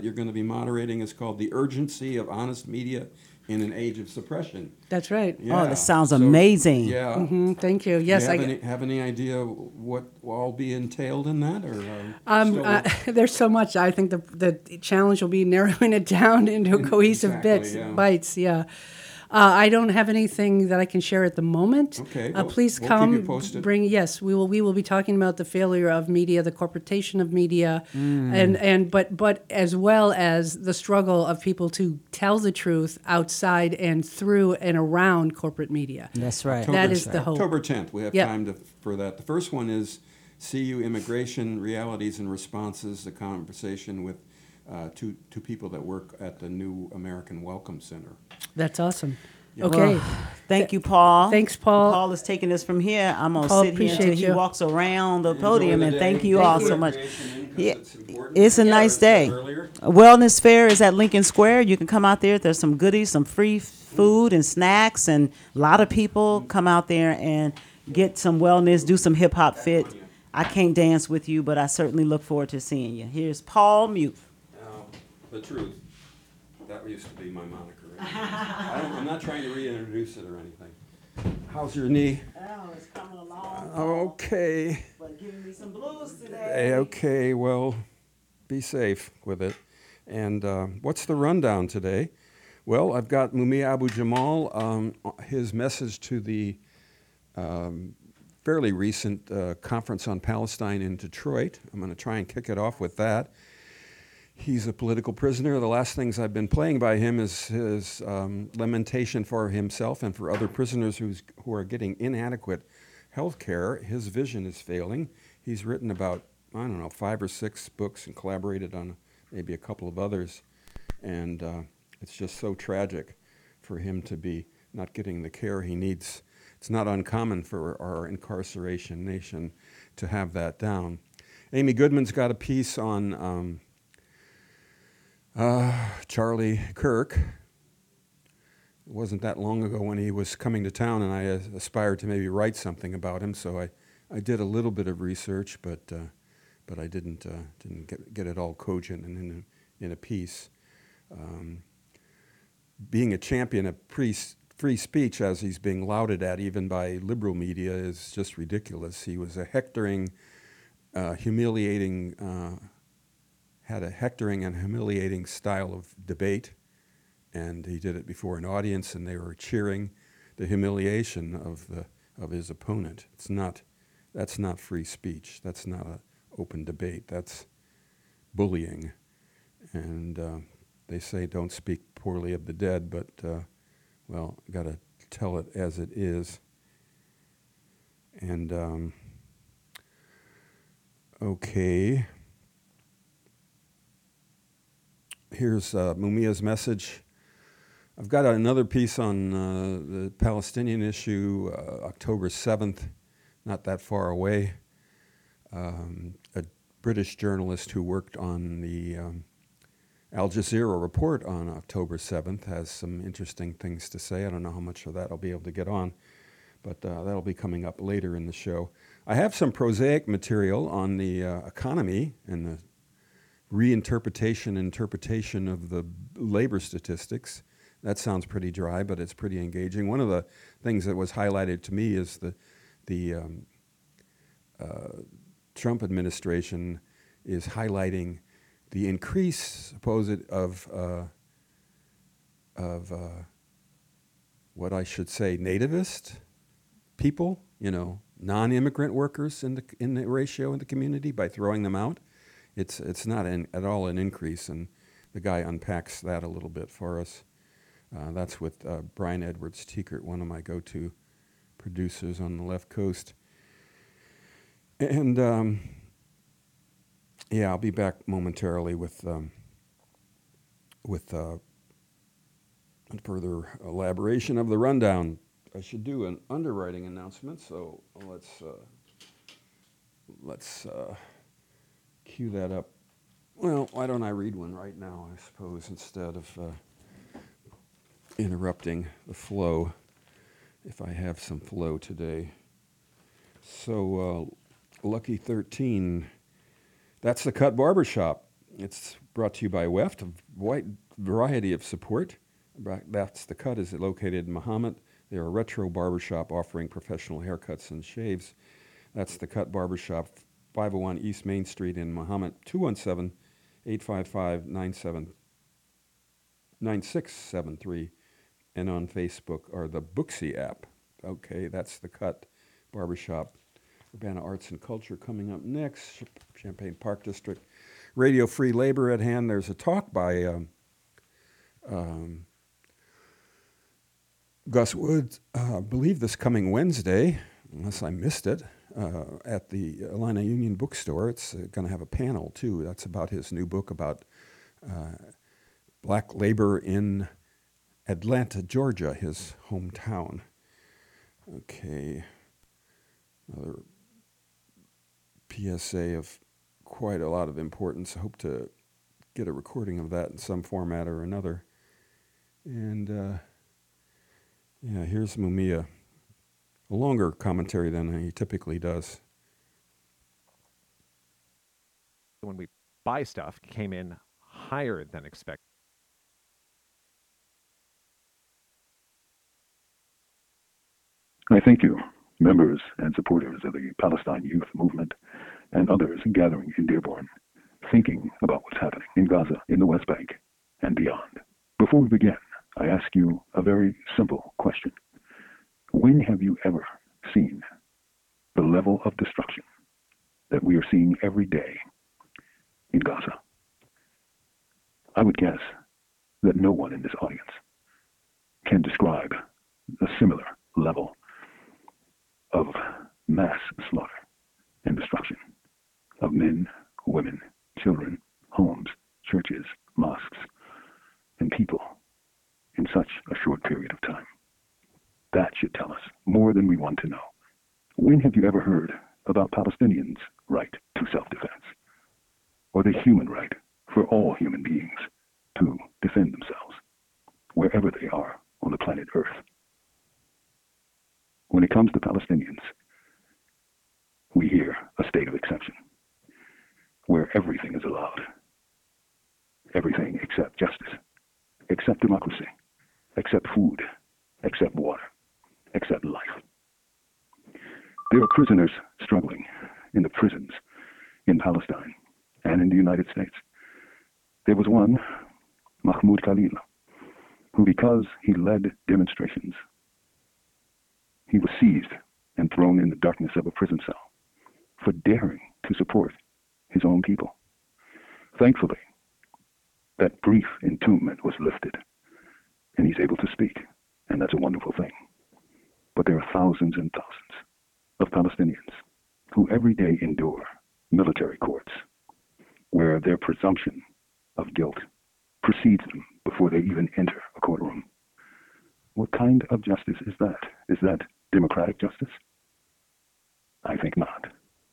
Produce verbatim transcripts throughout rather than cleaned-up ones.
you're going to be moderating is called The Urgency of Honest Media in an Age of Suppression. That's right. Yeah. Oh, that sounds So, amazing. Yeah. hmm Thank you. Do Yes, you have, I. any, have any idea what will all be entailed in that? Or um, Um, still- uh, there's so much. I think the the challenge will be narrowing it down into cohesive Exactly, bits, yeah. bites. Yeah. Uh, I don't have anything that I can share at the moment. Okay, Uh, well, please we'll keep come. you posted. Bring yes. We will. We will be talking about the failure of media, the corporatization of media, Mm. and and but but as well as the struggle of people to tell the truth outside and through and around corporate media. That's right. That October- is the hope. October tenth, we have Yep. time to, for that. The first one is C U Immigration Realities and Responses, a conversation with uh, two, two people that work at the new American Welcome Center. That's awesome. Okay. Well, thank you, Paul. Thanks, Paul. Paul is taking us from here. I'm going to Paul, sit here until appreciate he you. walks around the Enjoy podium, the and day. thank you Thank all you. so much. Recreation in, 'cause Yeah, it's important. it's a Yeah, nice as I said day. earlier. A Wellness Fair is at Lincoln Square. You can come out there. There's some goodies, some free food and snacks, and a lot of people come out there and get some wellness, do some hip hop fit. I can't dance with you, but I certainly look forward to seeing you. Here's Paul Muth. Now, the truth, that used to be my moniker. I don't, I'm not trying to reintroduce it or anything. How's your knee? Oh, it's coming along. Okay. But giving me some blues today. Okay, well, be safe with it. And uh, what's the rundown today? Well, I've got Mumia Abu Jamal, um, his message to the um, fairly recent uh, conference on Palestine in Detroit. I'm going to try and kick it off with that. He's a political prisoner. The last things I've been playing by him is his um, lamentation for himself and for other prisoners who's, who are getting inadequate health care. His vision is failing. He's written about, I don't know, five or six books and collaborated on maybe a couple of others. And uh, it's just so tragic for him to be not getting the care he needs. It's not uncommon for our incarceration nation to have that down. Amy Goodman's got a piece on um, uh, Charlie Kirk. It wasn't that long ago when he was coming to town, and I uh, aspired to maybe write something about him. So I, I did a little bit of research, but uh, but I didn't uh, didn't get, get it all cogent and in a, in a piece. Um, being a champion of free, free speech, as he's being lauded at even by liberal media, is just ridiculous. He was a hectoring, uh, humiliating, uh, had a hectoring and humiliating style of debate, and he did it before an audience, and they were cheering the humiliation of the of his opponent. It's not, that's not free speech. That's not an open debate. That's bullying, and uh, they say don't speak poorly of the dead, but uh, well, got to tell it as it is. And um, okay. Here's uh, Mumia's message. I've got another piece on uh, the Palestinian issue, uh, October seventh, not that far away. Um, a British journalist who worked on the um, Al Jazeera report on October seventh has some interesting things to say. I don't know how much of that I'll be able to get on, but uh, that'll be coming up later in the show. I have some prosaic material on the uh, economy and the reinterpretation, interpretation of the labor statistics. That sounds pretty dry, but it's pretty engaging. One of the things that was highlighted to me is the the um, uh, Trump administration is highlighting the increase, supposed, of uh, of uh, what I should say, nativist people, you know, non-immigrant workers in the in the ratio in the community by throwing them out. It's it's not an, at all an increase, and the guy unpacks that a little bit for us. Uh, that's with uh, Brian Edwards Teekert, one of my go-to producers on the left coast. And um, yeah, I'll be back momentarily with um, with uh, further elaboration of the rundown. I should do an underwriting announcement, so let's uh, let's. Uh, Cue that up. Well, why don't I read one right now, I suppose, instead of uh, interrupting the flow, if I have some flow today. So, uh, Lucky thirteen, that's the Cut Barbershop. It's brought to you by Weft, a wide variety of support. That's the Cut is located in Mahomet. They're a retro barbershop offering professional haircuts and shaves. That's the Cut Barbershop, five oh one East Main Street in Mahomet, two one seven, eight five five, nine six seven three. And on Facebook or the Booksy app. Okay, that's the Cut Barbershop. Urbana Arts and Culture coming up next. Champaign Park District. Radio Free Labor at hand. There's a talk by um, um, Gus Wood, uh, I believe this coming Wednesday, unless I missed it, uh, at the Atlanta Union Bookstore. It's uh, going to have a panel, too. That's about his new book about uh, black labor in Atlanta, Georgia, his hometown. Okay. Another P S A of quite a lot of importance. I hope to get a recording of that in some format or another. And, uh, yeah, here's Mumia. A longer commentary than he typically does. When we buy stuff, came in higher than expected. I thank you, members and supporters of the Palestine Youth Movement and others gathering in Dearborn, thinking about what's happening in Gaza, in the West Bank, and beyond. Before we begin, I ask you a very simple question. When have you ever seen the level of destruction that we are seeing every day in Gaza? I would guess that no one in this audience can describe a similar level of mass slaughter and destruction of men, women, children, homes, churches, mosques, and people in such a short period of time. That should tell us more than we want to know. When have you ever heard about Palestinians' right to self-defense, or the human right for all human beings to defend themselves, wherever they are on the planet Earth? When it comes to Palestinians, we hear a state of exception, where everything is allowed. Everything except justice, except democracy, except food, except water, except life. There are prisoners struggling in the prisons in Palestine and in the United States. There was one, Mahmoud Khalil, who, because he led demonstrations, he was seized and thrown in the darkness of a prison cell for daring to support his own people. Thankfully, that brief entombment was lifted, and he's able to speak, and that's a wonderful thing. But there are thousands and thousands of Palestinians who every day endure military courts where their presumption of guilt precedes them before they even enter a courtroom. What kind of justice is that? Is that democratic justice? I think not.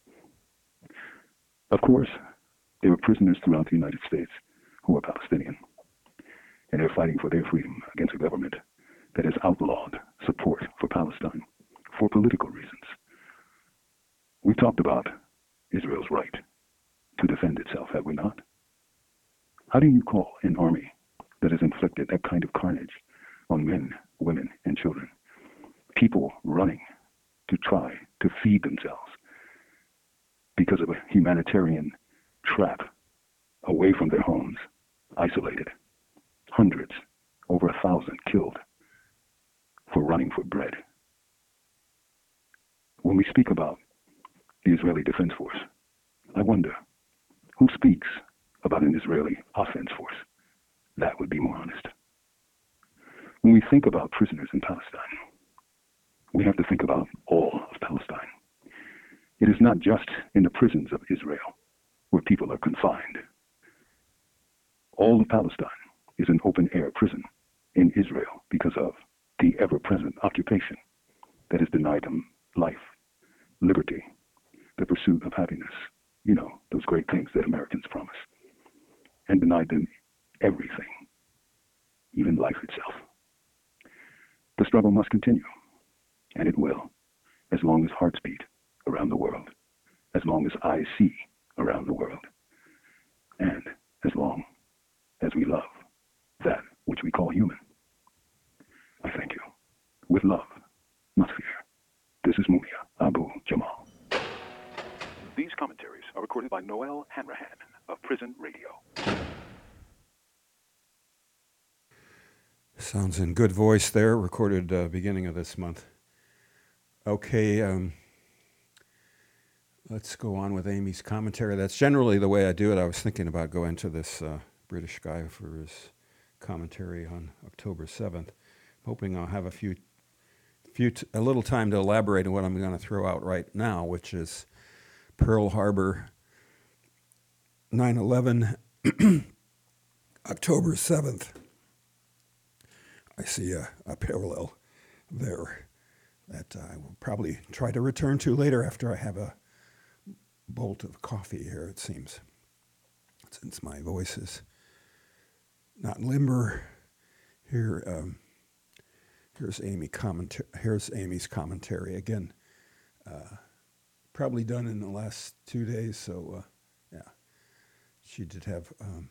Of course, there are prisoners throughout the United States who are Palestinian, and they're fighting for their freedom against a government that has outlawed support for Palestine for political reasons. We talked about Israel's right to defend itself, have we not? How do you call an army that has inflicted that kind of carnage on men, women, and children, people running to try to feed themselves because of a humanitarian trap away from their homes, isolated, hundreds, over a thousand killed for running for bread? When we speak about the Israeli Defense Force, I wonder who speaks about an Israeli offense force. That would be more honest. When we think about prisoners in Palestine, we have to think about all of Palestine. It is not just in the prisons of Israel where people are confined. All of Palestine is an open-air prison in Israel because of the ever-present occupation that has denied them life, liberty, the pursuit of happiness, you know, those great things that Americans promise, and denied them everything, even life itself. The struggle must continue, and it will, as long as hearts beat around the world, as long as eyes see around the world, and as long as we love that which we call human. I thank you. With love, not fear. This is Mumia Abu Jamal. These commentaries are recorded by Noel Hanrahan of Prison Radio. Sounds in good voice there, recorded uh, beginning of this month. Okay, um, let's go on with Amy's commentary. That's generally the way I do it. I was thinking about going to this uh, British guy for his commentary on October seventh. Hoping I'll have a few, few t- a little time to elaborate on what I'm going to throw out right now, which is Pearl Harbor, nine eleven, October seventh. I see a, a parallel there that I will probably try to return to later after I have a bolt of coffee here, it seems, since my voice is not limber. Here, um, here's Amy commenta- Here's Amy's commentary again. Uh, probably done in the last two days, so uh, yeah, she did have um,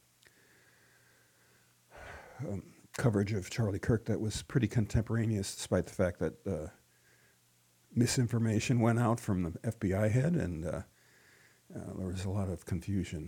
um, coverage of Charlie Kirk that was pretty contemporaneous, despite the fact that uh, misinformation went out from the F B I head, and uh, uh, there was a lot of confusion.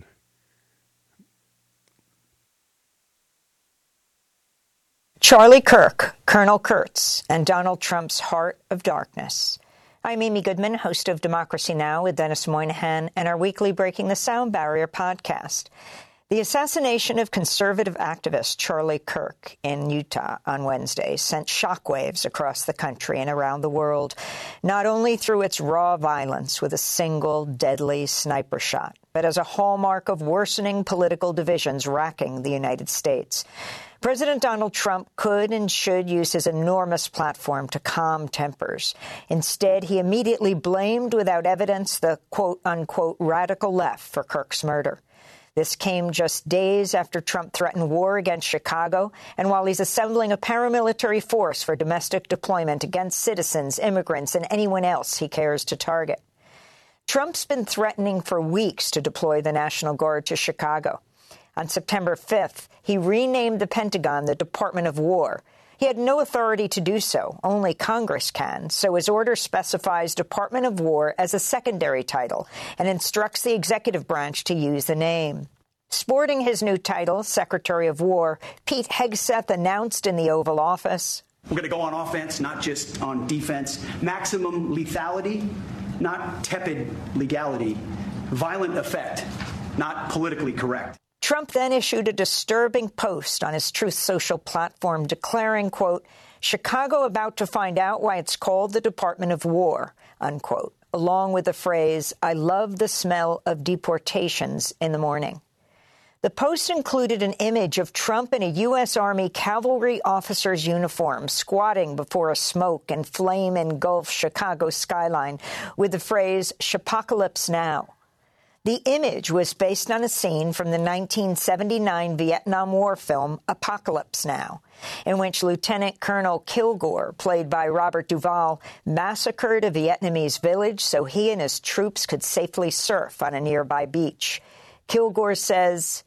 Charlie Kirk, Colonel Kurtz, and Donald Trump's Heart of Darkness. I'm Amy Goodman, host of Democracy Now! With Dennis Moynihan and our weekly Breaking the Sound Barrier podcast. The assassination of conservative activist Charlie Kirk in Utah on Wednesday sent shockwaves across the country and around the world, not only through its raw violence with a single deadly sniper shot, but as a hallmark of worsening political divisions racking the United States. President Donald Trump could and should use his enormous platform to calm tempers. Instead, he immediately blamed without evidence the quote-unquote radical left for Kirk's murder. This came just days after Trump threatened war against Chicago, and while he's assembling a paramilitary force for domestic deployment against citizens, immigrants, and anyone else he cares to target. Trump's been threatening for weeks to deploy the National Guard to Chicago. On September fifth, he renamed the Pentagon the Department of War. He had no authority to do so. Only Congress can. So his order specifies Department of War as a secondary title and instructs the executive branch to use the name. Sporting his new title, Secretary of War, Pete Hegseth announced in the Oval Office, "We're going to go on offense, not just on defense. Maximum lethality, not tepid legality. Violent effect, not politically correct." Trump then issued a disturbing post on his Truth Social platform declaring, quote, "Chicago about to find out why it's called the Department of War," unquote, along with the phrase, "I love the smell of deportations in the morning." The post included an image of Trump in a U S Army cavalry officer's uniform squatting before a smoke and flame-engulfed Chicago skyline with the phrase, "Shapocalypse now." The image was based on a scene from the nineteen seventy-nine Vietnam War film Apocalypse Now, in which Lieutenant Colonel Kilgore, played by Robert Duvall, massacred a Vietnamese village so he and his troops could safely surf on a nearby beach. Kilgore says,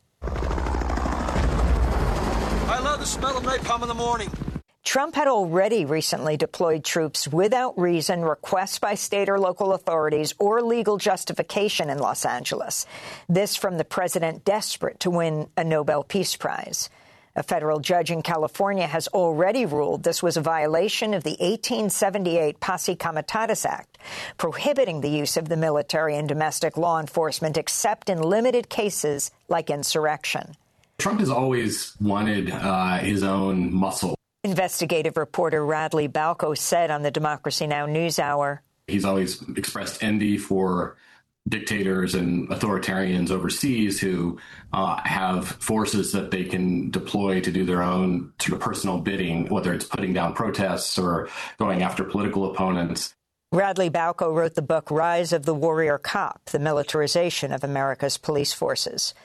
"I love the smell of napalm in the morning." Trump had already recently deployed troops without reason, requests by state or local authorities, or legal justification in Los Angeles. This from the president desperate to win a Nobel Peace Prize. A federal judge in California has already ruled this was a violation of the eighteen seventy-eight Posse Comitatus Act, prohibiting the use of the military and domestic law enforcement except in limited cases like insurrection. Trump has always wanted uh, his own muscle. Investigative reporter Radley Balco said on the Democracy Now! NewsHour. He's always expressed envy for dictators and authoritarians overseas who uh, have forces that they can deploy to do their own sort of personal bidding, whether it's putting down protests or going after political opponents. Radley Balco wrote the book Rise of the Warrior Cop, The Militarization of America's Police Forces.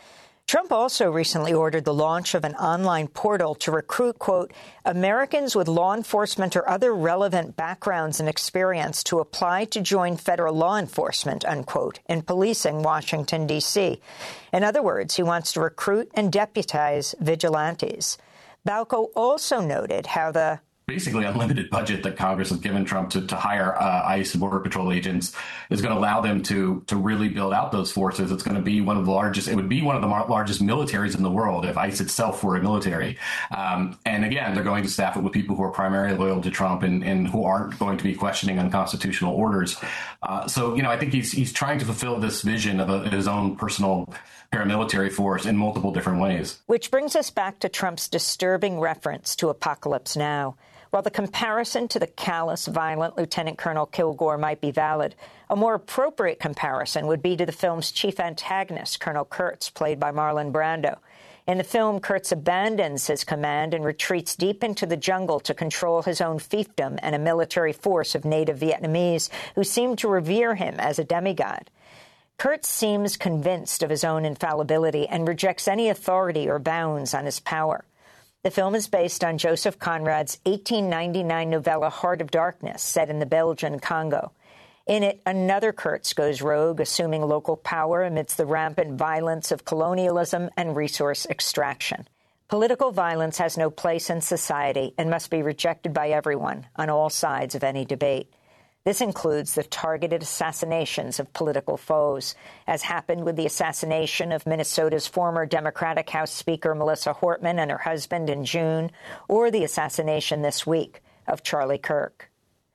Trump also recently ordered the launch of an online portal to recruit, quote, Americans with law enforcement or other relevant backgrounds and experience to apply to join federal law enforcement, unquote, in policing Washington, D C. In other words, he wants to recruit and deputize vigilantes. Balco also noted how the basically unlimited budget that Congress has given Trump to, to hire uh, ICE and Border Patrol agents is going to allow them to to really build out those forces. It's going to be one of the largest, it would be one of the mar- largest militaries in the world if ICE itself were a military. Um, and again, they're going to staff it with people who are primarily loyal to Trump and, and who aren't going to be questioning unconstitutional orders. Uh, so, you know, I think he's he's trying to fulfill this vision of a, his own personal paramilitary force in multiple different ways. Which brings us back to Trump's disturbing reference to Apocalypse Now. While the comparison to the callous, violent Lieutenant Colonel Kilgore might be valid, a more appropriate comparison would be to the film's chief antagonist, Colonel Kurtz, played by Marlon Brando. In the film, Kurtz abandons his command and retreats deep into the jungle to control his own fiefdom and a military force of native Vietnamese who seem to revere him as a demigod. Kurtz seems convinced of his own infallibility and rejects any authority or bounds on his power. The film is based on Joseph Conrad's eighteen ninety-nine novella Heart of Darkness, set in the Belgian Congo. In it, another Kurtz goes rogue, assuming local power amidst the rampant violence of colonialism and resource extraction. Political violence has no place in society and must be rejected by everyone on all sides of any debate. This includes the targeted assassinations of political foes, as happened with the assassination of Minnesota's former Democratic House Speaker Melissa Hortman and her husband in June, or the assassination this week of Charlie Kirk.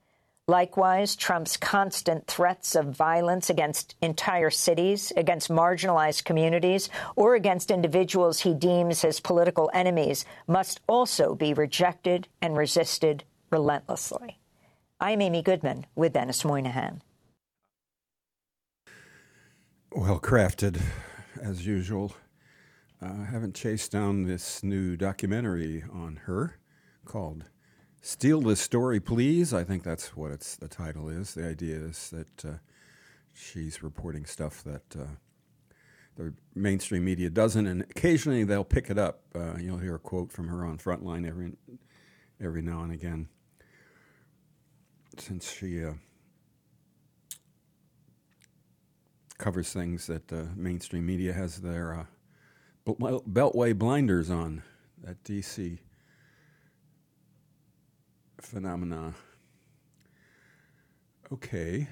Likewise, Trump's constant threats of violence against entire cities, against marginalized communities, or against individuals he deems his political enemies must also be rejected and resisted relentlessly. I'm Amy Goodman with Dennis Moynihan. Well crafted, as usual. I uh, haven't chased down this new documentary on her called Steal This Story, Please. I think that's what it's the title is. The idea is that uh, she's reporting stuff that uh, the mainstream media doesn't, and occasionally they'll pick it up. Uh, you'll hear a quote from her on Frontline every every now and again. Since she uh, covers things that the uh, mainstream media has their uh, beltway blinders on, that D C phenomena. Okay.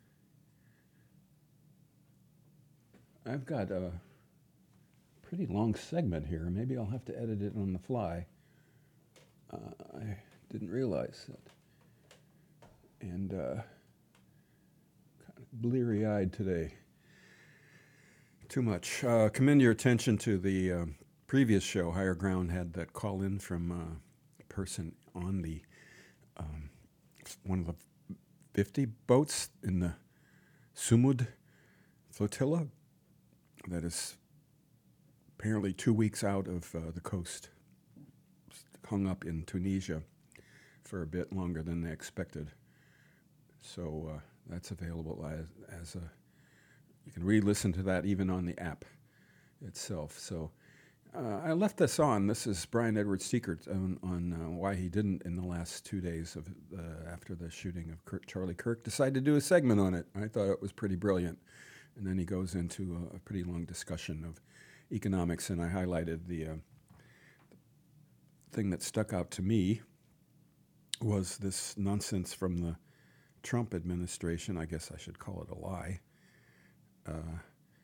I've got a pretty long segment here. Maybe I'll have to edit it on the fly. Uh, I didn't realize that. And uh, kind of bleary-eyed today. Too much. Uh, commend your attention to the uh, previous show. Higher Ground had that call in from uh, a person on the um, one of the fifty boats in the Sumud flotilla that is apparently two weeks out of uh, the coast, hung up in Tunisia for a bit longer than they expected. So uh, that's available as, as a, you can re-listen to that even on the app itself. So uh, I left this on. This is Brian Edwards Seekert on, on uh, why he didn't, in the last two days of uh, after the shooting of Kirk, Charlie Kirk, decide to do a segment on it. I thought it was pretty brilliant. And then he goes into a, a pretty long discussion of economics, and I highlighted the uh, thing that stuck out to me was this nonsense from the Trump administration. I guess I should call it a lie, uh,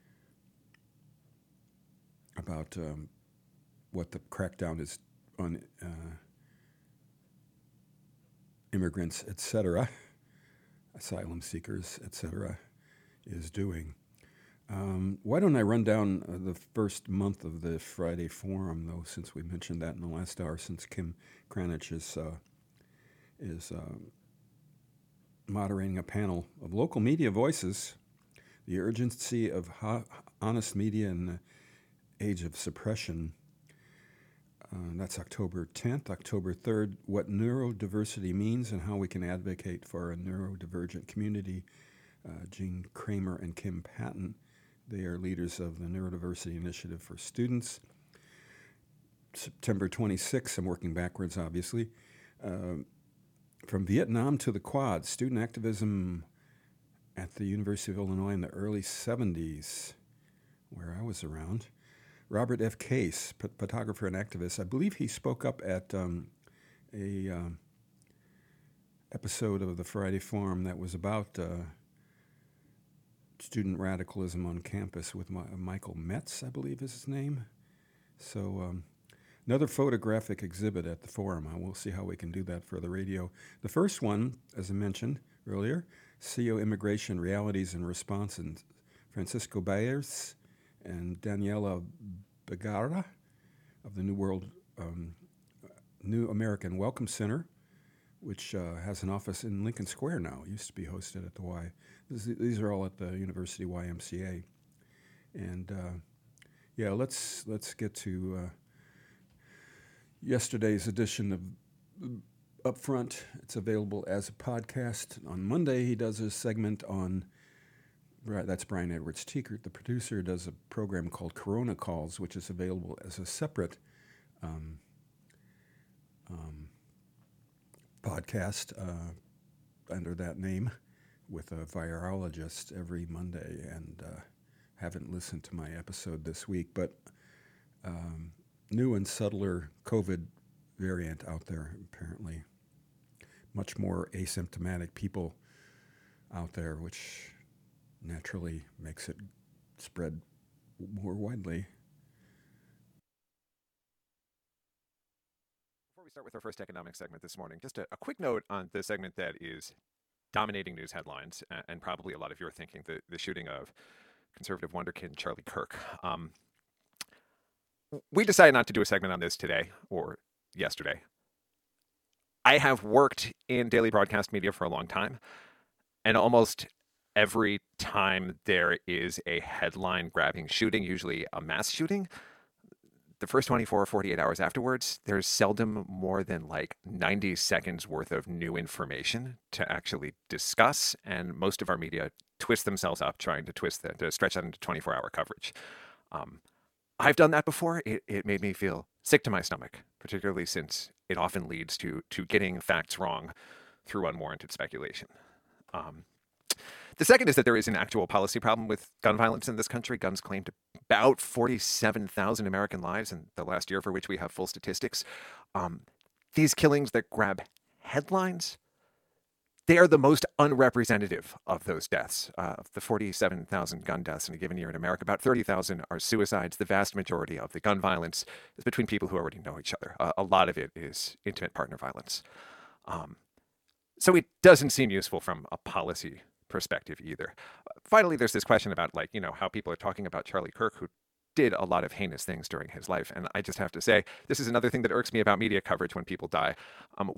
about um, what the crackdown is on uh, immigrants, et cetera, asylum seekers, et cetera, is doing. Um, why don't I run down uh, the first month of the Friday Forum, though, since we mentioned that in the last hour, since Kim Kranich is uh, is uh, moderating a panel of local media voices, the urgency of ho- honest media in the age of suppression. Uh, that's October tenth. October third, what neurodiversity means and how we can advocate for a neurodivergent community. Uh, Gene Kramer and Kim Patton They are leaders of the Neurodiversity Initiative for Students. September twenty-sixth, I'm working backwards, obviously. Uh, from Vietnam to the Quad, student activism at the University of Illinois in the early seventies, where I was around. Robert F. Case, p- photographer and activist. I believe he spoke up at um, a um, episode of the Friday Forum that was about uh, student radicalism on campus with my, Michael Metz, I believe is his name. So um, another photographic exhibit at the forum. I will see how we can do that for the radio. The first one, as I mentioned earlier, C E O Immigration Realities and Responses, Francisco Baez and Daniela Begara of the New World um, New American Welcome Center, which uh, has an office in Lincoln Square now. It used to be hosted at the Y. This, these are all at the University Y M C A. And uh, yeah, let's let's get to uh, yesterday's edition of Upfront. It's available as a podcast. On Monday, he does a segment on, that's Brian Edwards Teekert, the producer, does a program called Corona Calls, which is available as a separate um, um, podcast uh, under that name with a virologist every Monday. And uh, haven't listened to my episode this week, but um, new and subtler COVID variant out there, apparently. Much more asymptomatic people out there, which naturally makes it spread more widely. Before we start with our first economic segment this morning, just a, a quick note on the segment that is dominating news headlines, and, and probably a lot of you are thinking the, the shooting of conservative wonderkid Charlie Kirk. Um, we decided not to do a segment on this today or yesterday. I have worked in daily broadcast media for a long time, and almost every time there is a headline-grabbing shooting, usually a mass shooting, the first twenty-four or forty-eight hours afterwards, there's seldom more than like ninety seconds worth of new information to actually discuss, and most of our media twist themselves up trying to twist that, to stretch that into twenty-four hour coverage. Um, I've done that before. It, it made me feel sick to my stomach, particularly since it often leads to to getting facts wrong through unwarranted speculation. Um, the second is that there is an actual policy problem with gun violence in this country. Guns claimed about forty-seven thousand American lives in the last year for which we have full statistics. Um, these killings that grab headlines, they are the most unrepresentative of those deaths. Uh, of the forty-seven thousand gun deaths in a given year in America, about thirty thousand are suicides. The vast majority of the gun violence is between people who already know each other. Uh, a lot of it is intimate partner violence. Um, so it doesn't seem useful from a policy perspective either. Uh, finally, there's this question about, like, you know, how people are talking about Charlie Kirk, who did a lot of heinous things during his life. And I just have to say, this is another thing that irks me about media coverage when people die. Um,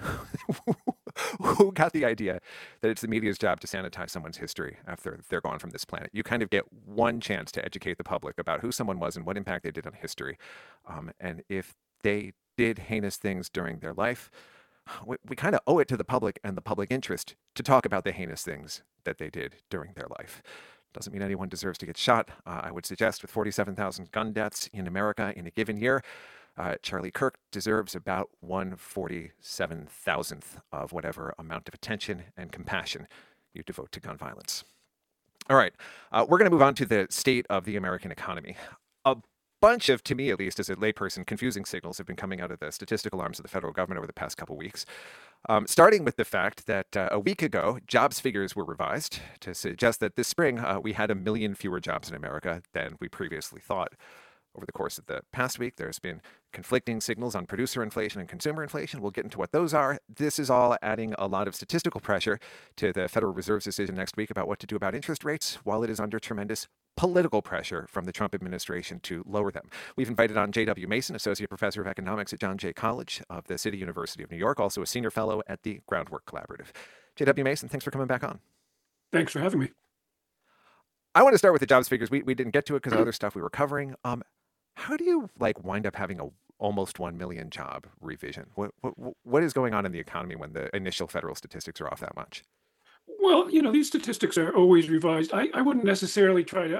who got the idea that it's the media's job to sanitize someone's history after they're gone from this planet? You kind of get one chance to educate the public about who someone was and what impact they did on history. Um, and if they did heinous things during their life, we, we kind of owe it to the public and the public interest to talk about the heinous things that they did during their life. Doesn't mean anyone deserves to get shot. Uh, I would suggest with forty-seven thousand gun deaths in America in a given year, uh, Charlie Kirk deserves about one forty-seven thousandth of whatever amount of attention and compassion you devote to gun violence. All right, uh, we're going to move on to the state of the American economy. A bunch of, to me at least, as a layperson, confusing signals have been coming out of the statistical arms of the federal government over the past couple weeks. Um, starting with the fact that uh, a week ago, jobs figures were revised to suggest that this spring uh, we had a million fewer jobs in America than we previously thought. Over the course of the past week, there's been conflicting signals on producer inflation and consumer inflation. We'll get into what those are. This is all adding a lot of statistical pressure to the Federal Reserve's decision next week about what to do about interest rates, while it is under tremendous political pressure from the Trump administration to lower them. We've invited on J W Mason, Associate Professor of Economics at John Jay College of the City University of New York, also a Senior Fellow at the Groundwork Collaborative. J W Mason, thanks for coming back on. Thanks for having me. I want to start with the jobs figures. We, we didn't get to it because of other stuff we were covering. Um, how do you like wind up having a almost one million job revision? What, what what is going on in the economy when the initial federal statistics are off that much? Well, you know, these statistics are always revised. I, I wouldn't necessarily try to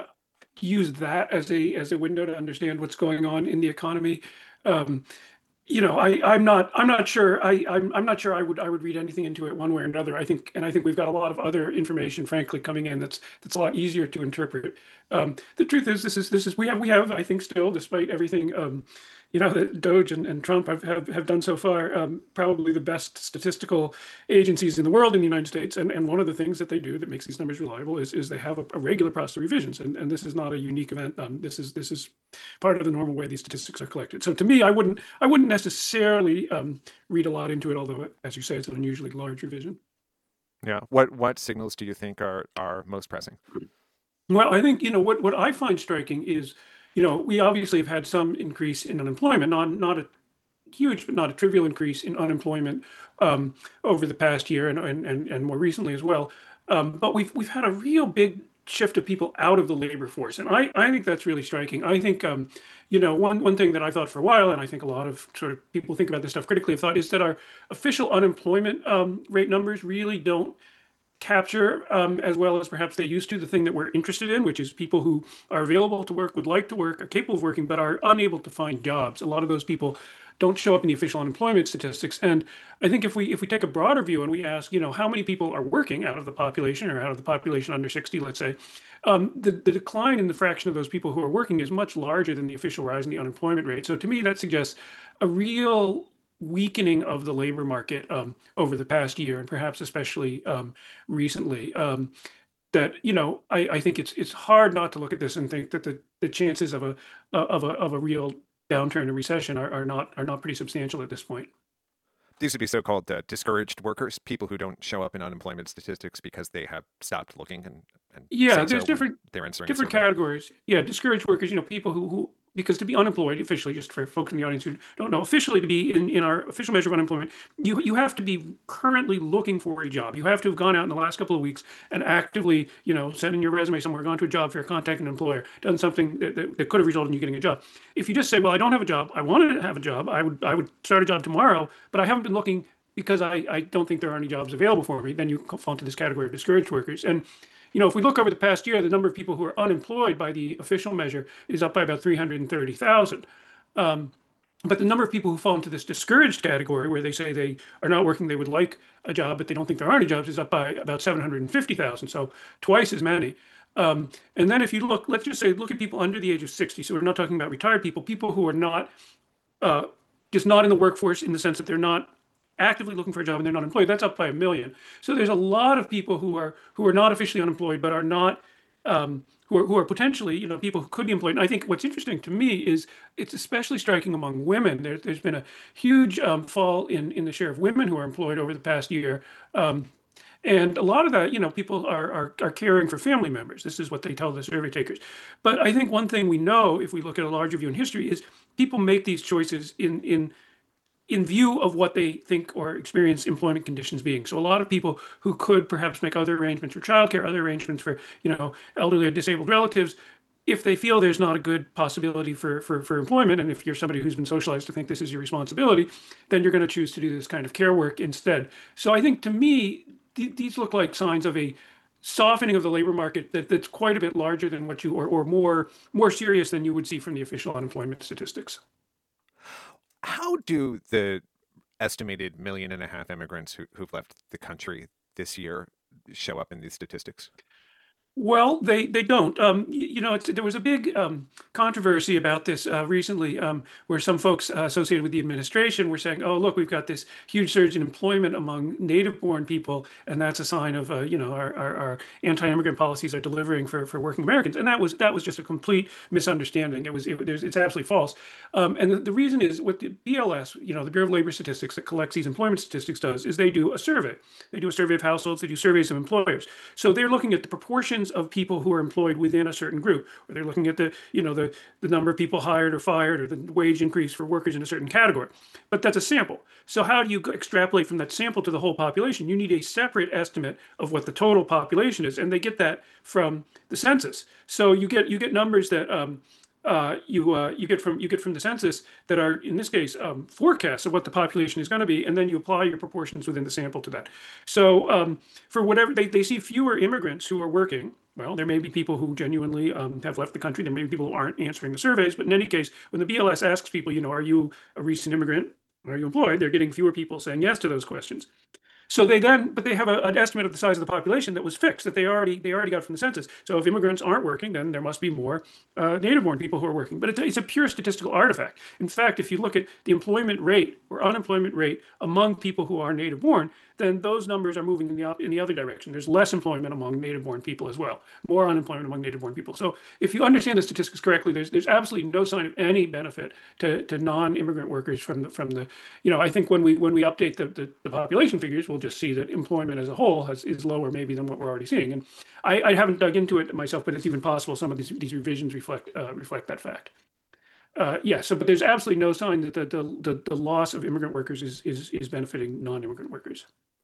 use that as a as a window to understand what's going on in the economy. Um, you know, I, I'm not I'm not sure I I'm, I'm not sure I would I would read anything into it one way or another. I think and I think we've got a lot of other information, frankly, coming in that's that's a lot easier to interpret. Um, the truth is, this is this is we have we have I think still, despite everything, um, you know, that Doge and, and Trump have, have, have done so far, um, probably the best statistical agencies in the world in the United States. And, and one of the things that they do that makes these numbers reliable is, is they have a, a regular process of revisions. And, and this is not a unique event. Um, this is this is part of the normal way these statistics are collected. So to me, I wouldn't I wouldn't necessarily um, read a lot into it, although, as you say, it's an unusually large revision. Yeah. What what signals do you think are are most pressing? Well, I think, you know, what, what I find striking is, you know, we obviously have had some increase in unemployment, not not a huge, but not a trivial increase in unemployment um, over the past year and, and, and, and more recently as well. Um, but we've we've had a real big shift of people out of the labor force. And I, I think that's really striking. I think, um, you know, one, one thing that I thought for a while, and I think a lot of sort of people think about this stuff critically, have thought is that our official unemployment um, rate numbers really don't capture um, as well as perhaps they used to the thing that we're interested in, which is people who are available to work, would like to work, are capable of working, but are unable to find jobs. A lot of those people don't show up in the official unemployment statistics. And I think if we if we take a broader view and we ask, you know, how many people are working out of the population or out of the population under sixty, let's say, um, the, the decline in the fraction of those people who are working is much larger than the official rise in the unemployment rate. So to me, that suggests a real weakening of the labor market um, over the past year, and perhaps especially um, recently. Um, that you know, I, I think it's it's hard not to look at this and think that the, the chances of a of a of a real downturn and recession are, are not are not pretty substantial at this point. These would be so-called uh, discouraged workers, people who don't show up in unemployment statistics because they have stopped looking and, and yeah, there's so different they're answering different categories. Yeah, discouraged workers. You know, people who who. Because to be unemployed officially, just for folks in the audience who don't know, officially to be in, in our official measure of unemployment, you you have to be currently looking for a job. You have to have gone out in the last couple of weeks and actively, you know, sent in your resume somewhere, gone to a job fair, contacted an employer, done something that, that, that could have resulted in you getting a job. If you just say, well, I don't have a job, I wanted to have a job, I would I would start a job tomorrow, but I haven't been looking because I, I don't think there are any jobs available for me, then you fall into this category of discouraged workers. And you know, if we look over the past year, the number of people who are unemployed by the official measure is up by about three hundred thirty thousand. Um, but the number of people who fall into this discouraged category, where they say they are not working, they would like a job, but they don't think there are any jobs, is up by about seven hundred fifty thousand, so twice as many. Um, and then if you look, let's just say, look at people under the age of sixty. So we're not talking about retired people, people who are not uh, just not in the workforce in the sense that they're not actively looking for a job and they're not employed. That's up by a million. So there's a lot of people who are who are not officially unemployed, but are not um, who are who are potentially, you know, people who could be employed. And I think what's interesting to me is it's especially striking among women. There, there's been a huge um, fall in in the share of women who are employed over the past year. Um, and a lot of that, you know, people are, are are caring for family members. This is what they tell the survey takers. But I think one thing we know, if we look at a larger view in history, is people make these choices in in in view of what they think or experience employment conditions being. So a lot of people who could perhaps make other arrangements for childcare, other arrangements for, you know, elderly or disabled relatives, if they feel there's not a good possibility for, for, for employment, and if you're somebody who's been socialized to think this is your responsibility, then you're going to choose to do this kind of care work instead. So I think to me, th- these look like signs of a softening of the labor market that, that's quite a bit larger than what you, or, or more, more serious than you would see from the official unemployment statistics. How do the estimated million and a half immigrants who, who've left the country this year show up in these statistics? Well, they they don't. Um, you, you know, it's, there was a big um, controversy about this uh, recently, um, where some folks uh, associated with the administration were saying, "Oh, look, we've got this huge surge in employment among native-born people, and that's a sign of, uh, you know, our, our, our anti-immigrant policies are delivering for, for working Americans." And that was that was just a complete misunderstanding. It was it, there's, it's absolutely false. Um, and the, the reason is what the B L S, you know, the Bureau of Labor Statistics that collects these employment statistics, does is they do a survey. They do a survey of households. They do surveys of employers. So they're looking at the proportions of people who are employed within a certain group, or they're looking at the, you know, the, the number of people hired or fired, or the wage increase for workers in a certain category. But that's a sample. So how do you extrapolate from that sample to the whole population? You need a separate estimate of what the total population is, and they get that from the census. So you get you get numbers that um, uh, you uh, you get from you get from the census that are in this case um, forecasts of what the population is going to be, and then you apply your proportions within the sample to that. So um, for whatever they, they see fewer immigrants who are working. Well, there may be people who genuinely um, have left the country. There may be people who aren't answering the surveys. But in any case, when the B L S asks people, you know, are you a recent immigrant? Are you employed? They're getting fewer people saying yes to those questions. So they then, but they have a, an estimate of the size of the population that was fixed that they already they already got from the census. So if immigrants aren't working, then there must be more uh, native-born people who are working. But it's, it's a pure statistical artifact. In fact, if you look at the employment rate or unemployment rate among people who are native-born, then those numbers are moving in the in the other direction. There's less employment among native-born people as well, more unemployment among native-born people. So if you understand the statistics correctly, there's there's absolutely no sign of any benefit to, to non-immigrant workers from the from the you know I think when we when we update the, the, the population figures, we'll just see that employment as a whole has, is lower maybe than what we're already seeing. And I, I haven't dug into it myself, but it's even possible some of these these revisions reflect uh, reflect that fact. Uh, yeah. So, but there's absolutely no sign that the the, the, the loss of immigrant workers is is is benefiting non-immigrant workers.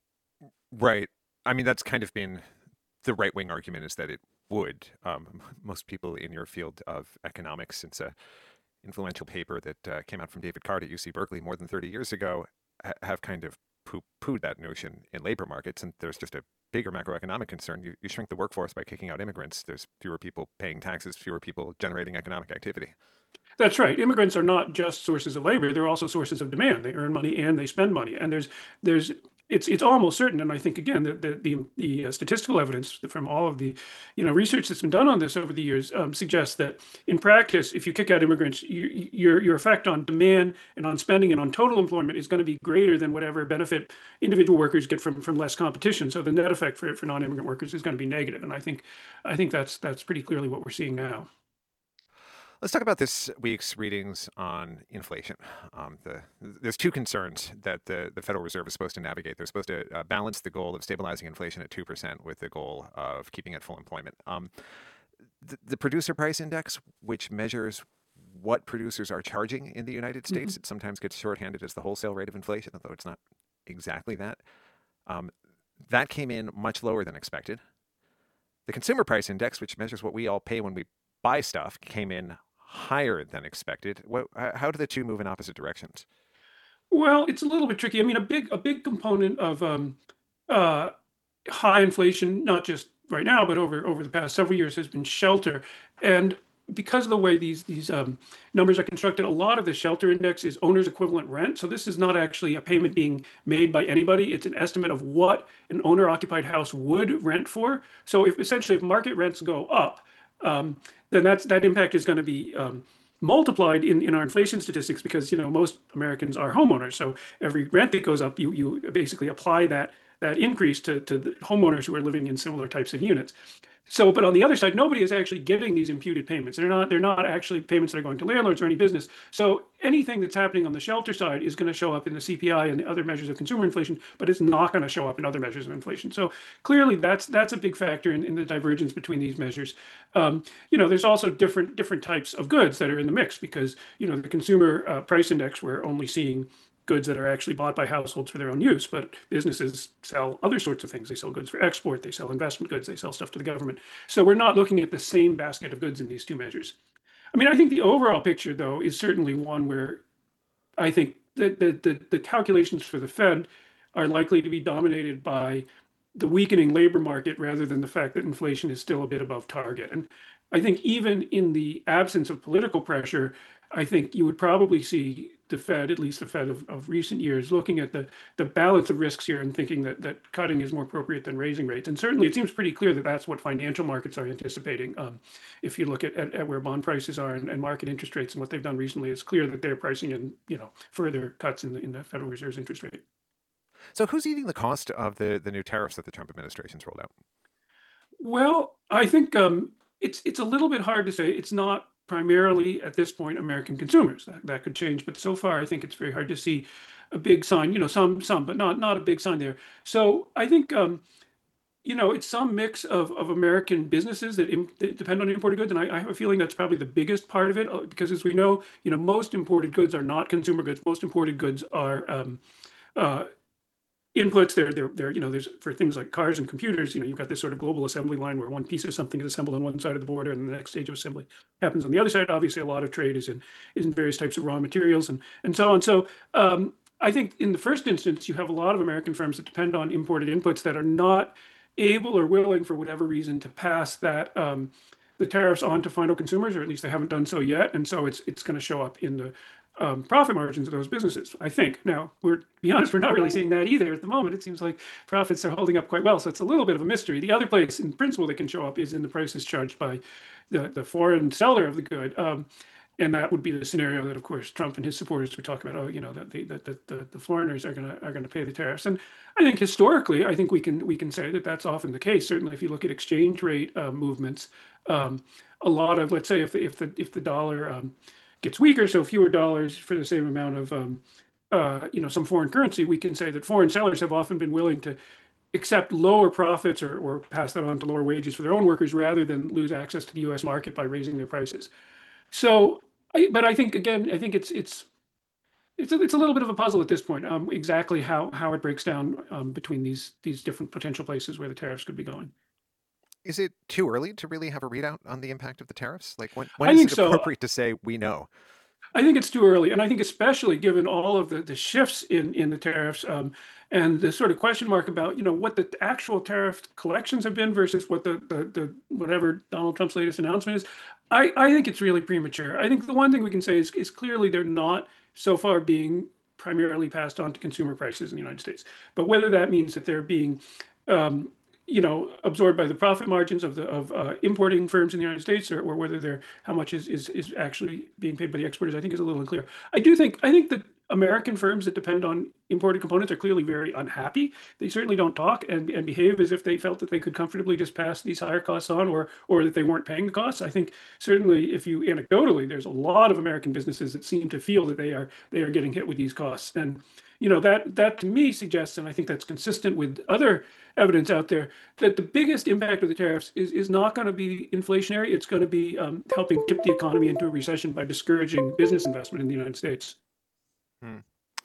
Right. I mean, that's kind of been the right-wing argument, is that it would. Um, most people in your field of economics, since a influential paper that uh, came out from David Card at U C Berkeley more than thirty years ago, ha- have kind of poo-pooed that notion in labor markets. And there's just a bigger macroeconomic concern. You, you shrink the workforce by kicking out immigrants. There's fewer people paying taxes, fewer people generating economic activity. That's right. Immigrants are not just sources of labor; they're also sources of demand. They earn money and they spend money. And there's, there's, it's, it's almost certain. And I think again, the the the, the uh, statistical evidence from all of the, you know, research that's been done on this over the years um, suggests that in practice, if you kick out immigrants, you, your your effect on demand and on spending and on total employment is going to be greater than whatever benefit individual workers get from from less competition. So the net effect for for non-immigrant workers is going to be negative. And I think, I think that's that's pretty clearly what we're seeing now. Let's talk about this week's readings on inflation. Um, the, there's two concerns that the, the Federal Reserve is supposed to navigate. They're supposed to uh, balance the goal of stabilizing inflation at two percent with the goal of keeping it full employment. Um, the, the producer price index, which measures what producers are charging in the United States, mm-hmm. it sometimes gets shorthanded as the wholesale rate of inflation, although it's not exactly that. Um, that came in much lower than expected. The consumer price index, which measures what we all pay when we buy stuff, came in higher than expected. What, how do the two move in opposite directions? Well, it's a little bit tricky. I mean, a big a big component of um, uh, high inflation, not just right now, but over over the past several years, has been shelter. And because of the way these these um, numbers are constructed, a lot of the shelter index is owner's equivalent rent. So this is not actually a payment being made by anybody. It's an estimate of what an owner-occupied house would rent for. So if essentially if market rents go up, um, then that's that impact is going to be um, multiplied in, in our inflation statistics, because you know most Americans are homeowners. So every rent that goes up, you you basically apply that that increase to to the homeowners who are living in similar types of units. So, but on the other side, nobody is actually getting these imputed payments. They're not, they're not actually payments that are going to landlords or any business. So anything that's happening on the shelter side is going to show up in the C P I and the other measures of consumer inflation, but it's not going to show up in other measures of inflation. So clearly that's, that's a big factor in, in the divergence between these measures. Um, you know, there's also different, different types of goods that are in the mix, because, you know, the consumer uh, price index, we're only seeing goods that are actually bought by households for their own use, but businesses sell other sorts of things. They sell goods for export, they sell investment goods, they sell stuff to the government. So we're not looking at the same basket of goods in these two measures. I mean, I think the overall picture, though, is certainly one where I think that the, the, the calculations for the Fed are likely to be dominated by the weakening labor market rather than the fact that inflation is still a bit above target. And I think even in the absence of political pressure, I think you would probably see the Fed, at least the Fed of, of recent years, looking at the, the balance of risks here and thinking that, that cutting is more appropriate than raising rates. And certainly it seems pretty clear that that's what financial markets are anticipating. Um, if you look at, at, at where bond prices are and, and market interest rates and what they've done recently, it's clear that they're pricing in, you know, further cuts in the, in the Federal Reserve's interest rate. So who's eating the cost of the, the new tariffs that the Trump administration's rolled out? Well, I think um, it's it's a little bit hard to say. It's not primarily at this point American consumers. That, that could change, but so far I think it's very hard to see a big sign. You know, some some, but not not a big sign there. So I think um, you know it's some mix of of American businesses that, im- that depend on imported goods, and I, I have a feeling that's probably the biggest part of it, uh, because as we know, you know, most imported goods are not consumer goods. Most imported goods are um, uh, inputs. They're, they're, they're, you know, there's for things like cars and computers, you know, you've got this sort of global assembly line where one piece of something is assembled on one side of the border and the next stage of assembly happens on the other side. Obviously, a lot of trade is in, is in various types of raw materials and, and so on. So um, I think in the first instance, you have a lot of American firms that depend on imported inputs that are not able or willing for whatever reason to pass that um, the tariffs on to final consumers, or at least they haven't done so yet. And so it's it's going to show up in the um, profit margins of those businesses, I think. Now, we're to be honest, we're not really seeing that either at the moment. It seems like profits are holding up quite well. So it's a little bit of a mystery. The other place in principle that can show up is in the prices charged by the, the foreign seller of the good. Um, and that would be the scenario that, of course, Trump and his supporters would talk about. Oh, you know, that the that the, the, the foreigners are going to are going to pay the tariffs. And I think historically, I think we can we can say that that's often the case. Certainly, if you look at exchange rate uh, movements, um, a lot of, let's say, if the if the if the dollar um, gets weaker, so fewer dollars for the same amount of um, uh, you know some foreign currency, we can say that foreign sellers have often been willing to accept lower profits or or pass that on to lower wages for their own workers rather than lose access to the U S market by raising their prices. So. I, but I think again, I think it's it's it's a, it's a little bit of a puzzle at this point. Um, exactly how how it breaks down um, between these these different potential places where the tariffs could be going. Is it too early to really have a readout on the impact of the tariffs? Like when, when I is think it so. appropriate to say we know? I think it's too early, and I think especially given all of the, the shifts in in the tariffs um, and the sort of question mark about you know what the actual tariff collections have been versus what the the, the whatever Donald Trump's latest announcement is. I, I think it's really premature. I think the one thing we can say is, is clearly they're not so far being primarily passed on to consumer prices in the United States. But whether that means that they're being, um, you know, absorbed by the profit margins of the of uh, importing firms in the United States, or, or whether they're how much is, is is actually being paid by the exporters, I think is a little unclear. I do think I think that American firms that depend on imported components are clearly very unhappy. They certainly don't talk and, and behave as if they felt that they could comfortably just pass these higher costs on, or or that they weren't paying the costs. I think certainly, if you anecdotally, there's a lot of American businesses that seem to feel that they are they are getting hit with these costs. And you know that that to me suggests, and I think that's consistent with other evidence out there, that the biggest impact of the tariffs is is not going to be inflationary. It's going to be um, helping tip the economy into a recession by discouraging business investment in the United States. Hmm.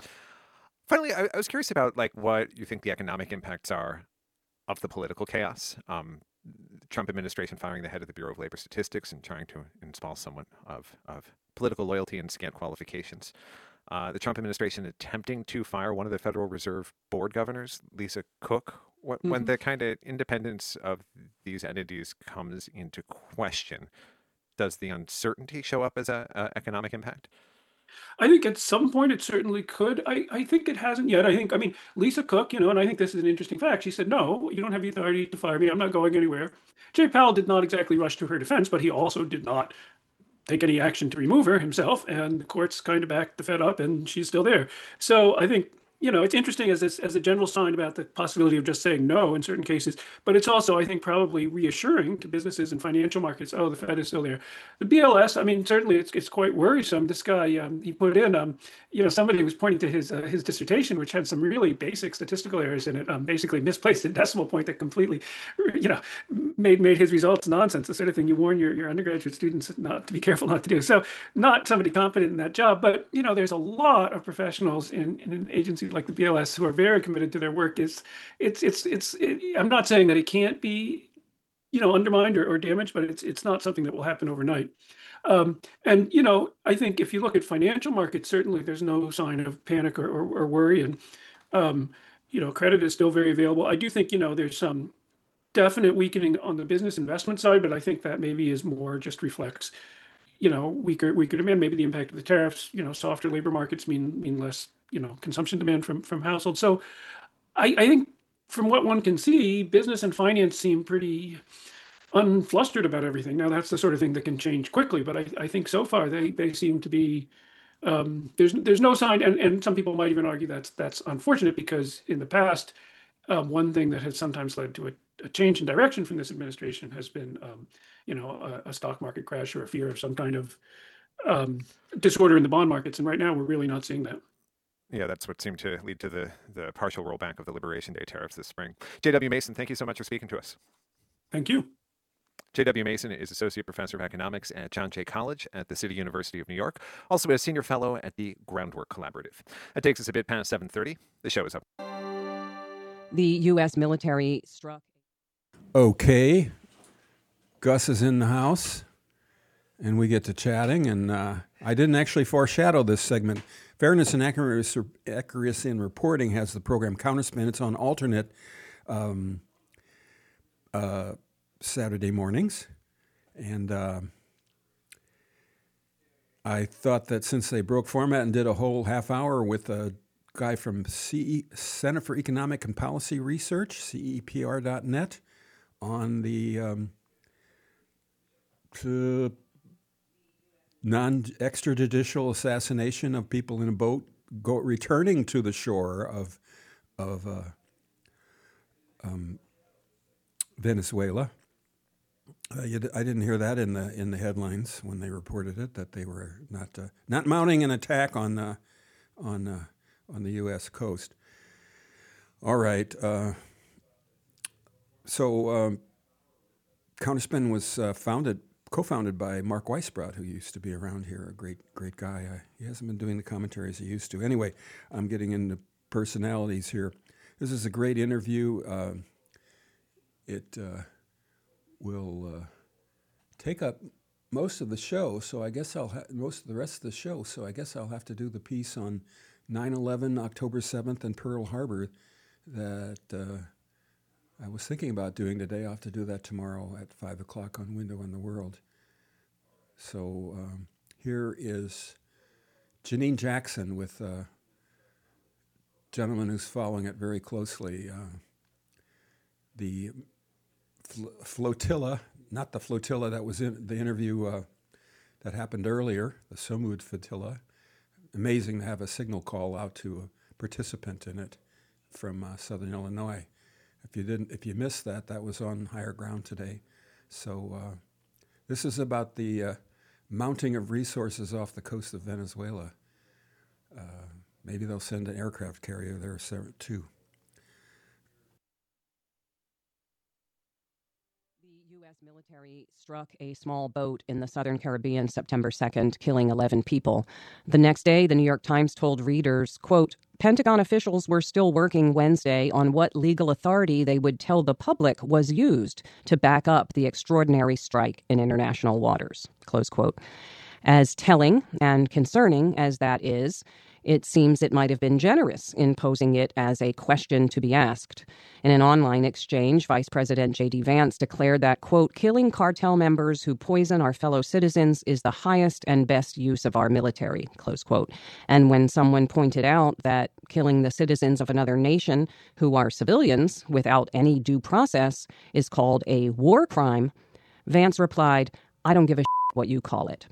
Finally, I, I was curious about like what you think the economic impacts are of the political chaos. Um, the Trump administration firing the head of the Bureau of Labor Statistics and trying to install someone of, of political loyalty and scant qualifications. Uh, the Trump administration attempting to fire one of the Federal Reserve Board governors, Lisa Cook. When, mm-hmm. when the kind of independence of these entities comes into question, does the uncertainty show up as a, a economic impact? I think at some point it certainly could. I, I think it hasn't yet. I think, I mean, Lisa Cook, you know, and I think this is an interesting fact. She said, no, you don't have the authority to fire me. I'm not going anywhere. Jay Powell did not exactly rush to her defense, but he also did not take any action to remove her himself. And the courts kind of backed the Fed up and she's still there. So I think, you know, it's interesting as this, as a general sign about the possibility of just saying no in certain cases, but it's also, I think, probably reassuring to businesses and financial markets. Oh, the Fed is still there. The B L S, I mean, certainly it's it's quite worrisome. This guy, um, he put in, um, you know, somebody was pointing to his uh, his dissertation, which had some really basic statistical errors in it. Um, basically misplaced a decimal point that completely, you know, made made his results nonsense. The sort of thing you warn your your undergraduate students not to be careful not to do. So, not somebody competent in that job, but you know, there's a lot of professionals in, in an agency like the B L S who are very committed to their work. Is it's it's it's it, I'm not saying that it can't be, you know, undermined or, or damaged, but it's it's not something that will happen overnight. Um, and you know, I think if you look at financial markets, certainly there's no sign of panic or, or, or worry, and um, you know, credit is still very available. I do think you know there's some definite weakening on the business investment side, but I think that maybe is more just reflects, you know, weaker weaker demand. Maybe the impact of the tariffs. You know, softer labor markets mean mean less, you know, consumption demand from from households. So I, I think from what one can see, business and finance seem pretty unflustered about everything. Now that's the sort of thing that can change quickly, but I, I think so far they they seem to be um, there's there's no sign, and, and some people might even argue that's that's unfortunate because in the past, um, one thing that has sometimes led to a, a change in direction from this administration has been um, you know a, a stock market crash or a fear of some kind of um, disorder in the bond markets, and right now we're really not seeing that. Yeah, that's what seemed to lead to the, the partial rollback of the Liberation Day tariffs this spring. J W Mason, thank you so much for speaking to us. Thank you. J W Mason is Associate Professor of Economics at John Jay College at the City University of New York, also a Senior Fellow at the Groundwork Collaborative. That takes us a bit past seven thirty. The show is up. The U S military struck. Okay. Gus is in the house, and we get to chatting. And uh, I didn't actually foreshadow this segment. Fairness and Accuracy, accuracy in Reporting has the program Counterspin. It's on alternate um, uh, Saturday mornings. And uh, I thought that since they broke format and did a whole half hour with a guy from C E, Center for Economic and Policy Research, C E P R dot net, on the um, to non-extrajudicial assassination of people in a boat go, returning to the shore of of uh, um, Venezuela. Uh, you d- I didn't hear that in the in the headlines when they reported it, that they were not uh, not mounting an attack on uh, on uh, on the U S coast. All right. Uh, so um, Counterspin was uh, founded. co-founded by Mark Weisbrot, who used to be around here, a great, great guy. Uh, he hasn't been doing the commentaries he used to. Anyway, I'm getting into personalities here. This is a great interview. Uh, it uh, will uh, take up most of the show, so I guess I'll ha- most of the rest of the show. So I guess I'll have to do the piece on nine eleven, October seventh, and Pearl Harbor that uh, I was thinking about doing today. I'll have to do that tomorrow at five o'clock on Window on the World. So um, here is Janine Jackson with a gentleman who's following it very closely. Uh, the fl- flotilla, not the flotilla that was in the interview uh, that happened earlier, the Somud flotilla. Amazing to have a signal call out to a participant in it from uh, Southern Illinois. If you didn't, if you missed that, that was on Higher Ground today. So uh, this is about the uh, mounting of resources off the coast of Venezuela. Uh, maybe they'll send an aircraft carrier there too. The U S military struck a small boat in the southern Caribbean September second, killing eleven people. The next day, the New York Times told readers, quote, Pentagon officials were still working Wednesday on what legal authority they would tell the public was used to back up the extraordinary strike in international waters, close quote. As telling and concerning as that is, it seems it might have been generous in posing it as a question to be asked. In an online exchange, Vice President J D Vance declared that, quote, killing cartel members who poison our fellow citizens is the highest and best use of our military, close quote. And when someone pointed out that killing the citizens of another nation who are civilians without any due process is called a war crime, Vance replied, I don't give a shit what you call it.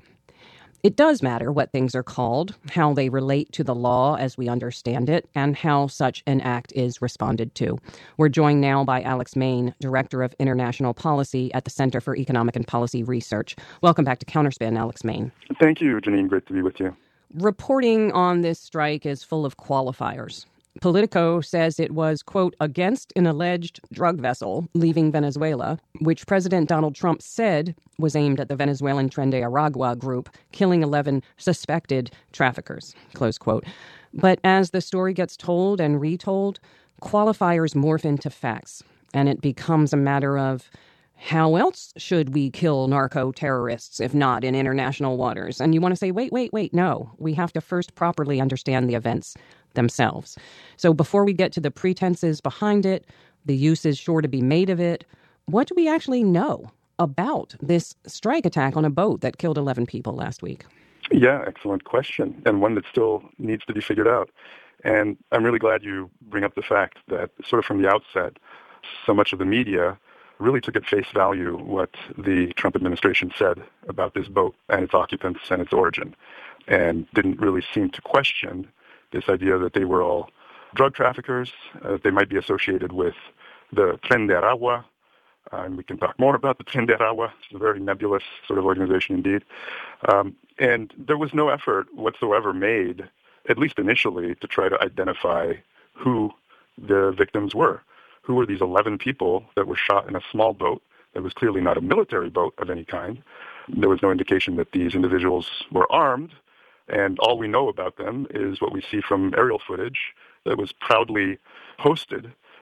It does matter what things are called, how they relate to the law as we understand it, and how such an act is responded to. We're joined now by Alex Main, Director of International Policy at the Center for Economic and Policy Research. Welcome back to Counterspin, Alex Main. Thank you, Janine. Great to be with you. Reporting on this strike is full of qualifiers. Politico says it was, quote, against an alleged drug vessel leaving Venezuela, which President Donald Trump said was aimed at the Venezuelan Tren de Aragua group, killing eleven suspected traffickers, close quote. But as the story gets told and retold, qualifiers morph into facts, and it becomes a matter of how else should we kill narco-terrorists if not in international waters? And you want to say, wait, wait, wait, no. We have to first properly understand the events themselves. So before we get to the pretenses behind it, the use is sure to be made of it, what do we actually know about this strike attack on a boat that killed eleven people last week? Yeah, excellent question, and one that still needs to be figured out. And I'm really glad you bring up the fact that sort of from the outset, so much of the media really took at face value what the Trump administration said about this boat and its occupants and its origin, and didn't really seem to question this idea that they were all drug traffickers, uh, they might be associated with the Tren de Aragua, uh, and we can talk more about the Tren de Aragua. It's a very nebulous sort of organization indeed. Um, and there was no effort whatsoever made, at least initially, to try to identify who the victims were. Who were these eleven people that were shot in a small boat that was clearly not a military boat of any kind? There was no indication that these individuals were armed, and all we know about them is what we see from aerial footage that was proudly posted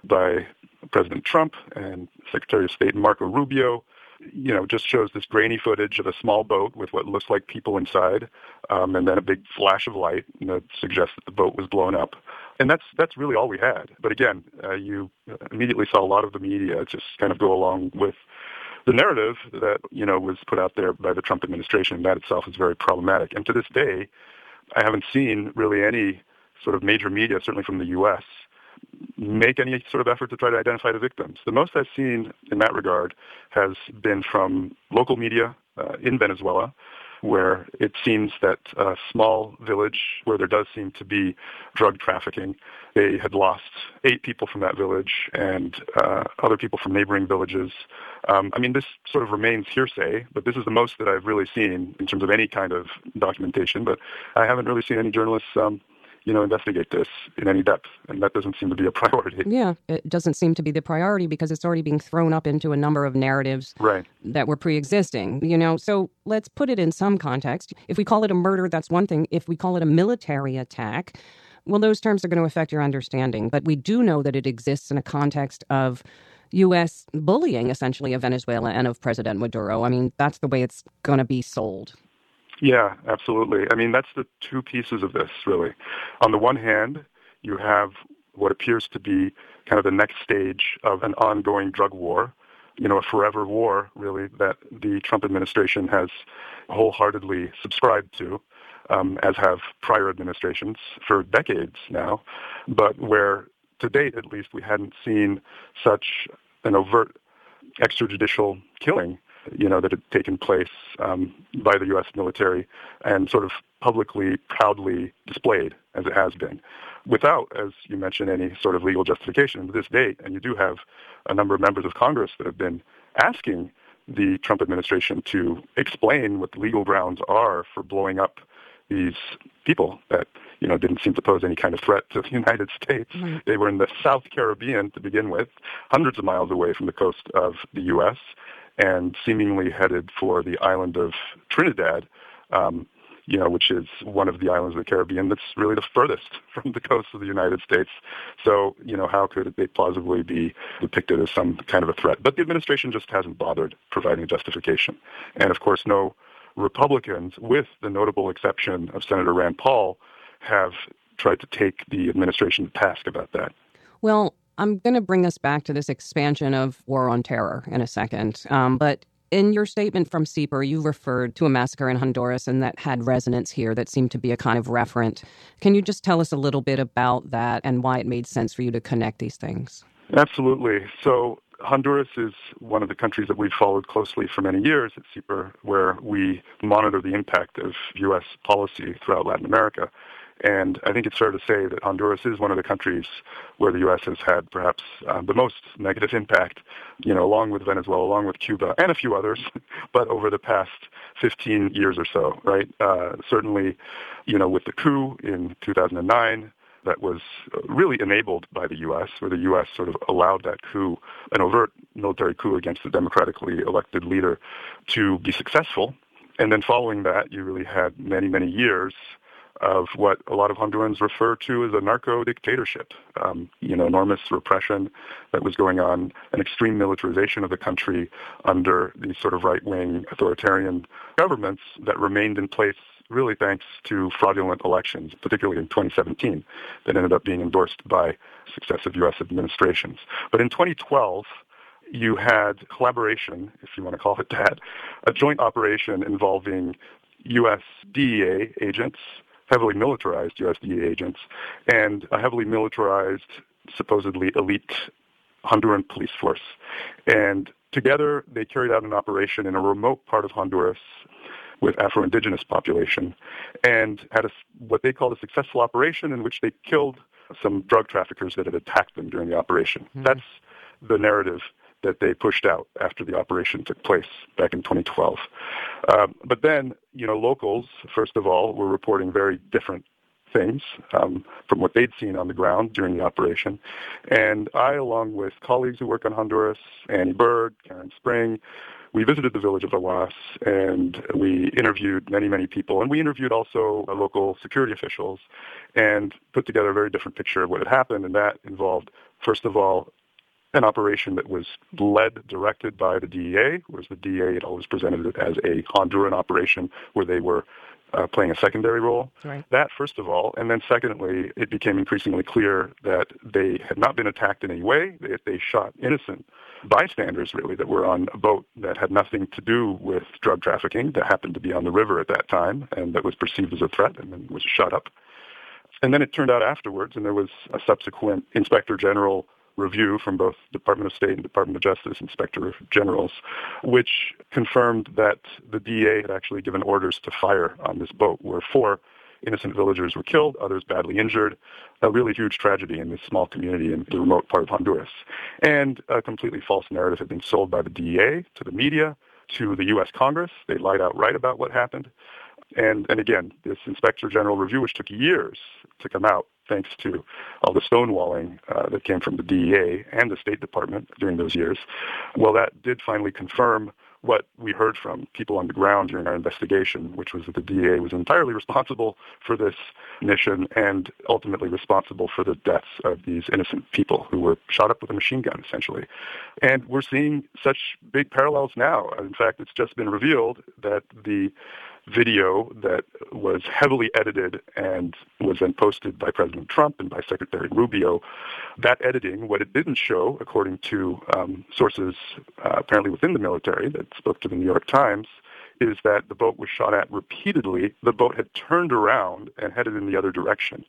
by President Trump and Secretary of State Marco Rubio, you know, just shows this grainy footage of a small boat with what looks like people inside, um, and then a big flash of light, you know, suggests that the boat was blown up. And that's that's really all we had. But again, uh, you immediately saw a lot of the media just kind of go along with the narrative that, you know, was put out there by the Trump administration. That itself is very problematic. And to this day, I haven't seen really any sort of major media, certainly from the U S, make any sort of effort to try to identify the victims. The most I've seen in that regard has been from local media uh, in Venezuela, where it seems that a small village where there does seem to be drug trafficking, they had lost eight people from that village and uh, other people from neighboring villages. Um, I mean, this sort of remains hearsay, but this is the most that I've really seen in terms of any kind of documentation. But I haven't really seen any journalists um, you know, investigate this in any depth, and that doesn't seem to be a priority. Yeah, it doesn't seem to be the priority because it's already being thrown up into a number of narratives right. that were pre-existing, you know. So let's put it in some context. If we call it a murder, that's one thing. If we call it a military attack, well, those terms are going to affect your understanding. But we do know that it exists in a context of U S bullying, essentially, of Venezuela and of President Maduro. I mean, that's the way it's going to be sold. Yeah, absolutely. I mean, that's the two pieces of this, really. On the one hand, you have what appears to be kind of the next stage of an ongoing drug war, you know, a forever war, really, that the Trump administration has wholeheartedly subscribed to, um, as have prior administrations for decades now, but where, to date at least, we hadn't seen such an overt extrajudicial killing, you know, that had taken place um, by the U S military and sort of publicly, proudly displayed as it has been, without, as you mentioned, any sort of legal justification to this date. And you do have a number of members of Congress that have been asking the Trump administration to explain what the legal grounds are for blowing up these people that, you know, didn't seem to pose any kind of threat to the United States. Mm-hmm. They were in the South Caribbean to begin with, hundreds of miles away from the coast of the U S, and seemingly headed for the island of Trinidad, um, you know, which is one of the islands of the Caribbean that's really the furthest from the coast of the United States. So, you know, how could they plausibly be depicted as some kind of a threat? But the administration just hasn't bothered providing a justification. And, of course, no Republicans, with the notable exception of Senator Rand Paul, have tried to take the administration to task about that. Well, I'm going to bring us back to this expansion of war on terror in a second. Um, but in your statement from C E P R, you referred to a massacre in Honduras and that had resonance here that seemed to be a kind of referent. Can you just tell us a little bit about that and why it made sense for you to connect these things? Absolutely. So Honduras is one of the countries that we've followed closely for many years at C E P R, where we monitor the impact of U S policy throughout Latin America. And I think it's fair to say that Honduras is one of the countries where the U S has had perhaps uh, the most negative impact, you know, along with Venezuela, along with Cuba, and a few others, but over the past fifteen years or so, right? Uh, certainly, you know, with the coup in two thousand nine, that was really enabled by the U S, where the U S sort of allowed that coup, an overt military coup against the democratically elected leader, to be successful. And then following that, you really had many, many years of what a lot of Hondurans refer to as a narco-dictatorship. Um, you know, enormous repression that was going on, an extreme militarization of the country under these sort of right-wing authoritarian governments that remained in place really thanks to fraudulent elections, particularly in twenty seventeen, that ended up being endorsed by successive U S administrations. But in twenty twelve, you had collaboration, if you want to call it that, a joint operation involving U S D E A agents, heavily militarized U S D E A agents, and a heavily militarized, supposedly elite Honduran police force. And together, they carried out an operation in a remote part of Honduras with Afro-Indigenous population, and had a, what they called a successful operation in which they killed some drug traffickers that had attacked them during the operation. Mm-hmm. That's the narrative that they pushed out after the operation took place back in twenty twelve. Uh, but then, you know, locals, first of all, were reporting very different things um, from what they'd seen on the ground during the operation. And I, along with colleagues who work on Honduras, Annie Bird, Karen Spring, we visited the village of Awas, and we interviewed many, many people. And we interviewed also uh, local security officials and put together a very different picture of what had happened. And that involved, first of all, an operation that was led, directed by the D E A, whereas the D E A had always presented it as a Honduran operation where they were uh, playing a secondary role. Right. That, first of all. And then secondly, it became increasingly clear that they had not been attacked in any way. They, they shot innocent bystanders, really, that were on a boat that had nothing to do with drug trafficking, that happened to be on the river at that time, and that was perceived as a threat and then was shut up. And then it turned out afterwards, and there was a subsequent Inspector General review from both Department of State and Department of Justice Inspector Generals, which confirmed that the D E A had actually given orders to fire on this boat, where four innocent villagers were killed, others badly injured, a really huge tragedy in this small community in the remote part of Honduras. And a completely false narrative had been sold by the D E A to the media, to the U S Congress. They lied outright about what happened. And, and again, this Inspector General review, which took years to come out, thanks to all the stonewalling uh, that came from the D E A and the State Department during those years, well, that did finally confirm what we heard from people on the ground during our investigation, which was that the D E A was entirely responsible for this mission and ultimately responsible for the deaths of these innocent people who were shot up with a machine gun, essentially. And we're seeing such big parallels now. In fact, it's just been revealed that the video that was heavily edited and was then posted by President Trump and by Secretary Rubio, that editing, what it didn't show, according to um, sources uh, apparently within the military that spoke to the New York Times, is that the boat was shot at repeatedly. The boat had turned around and headed in the other direction.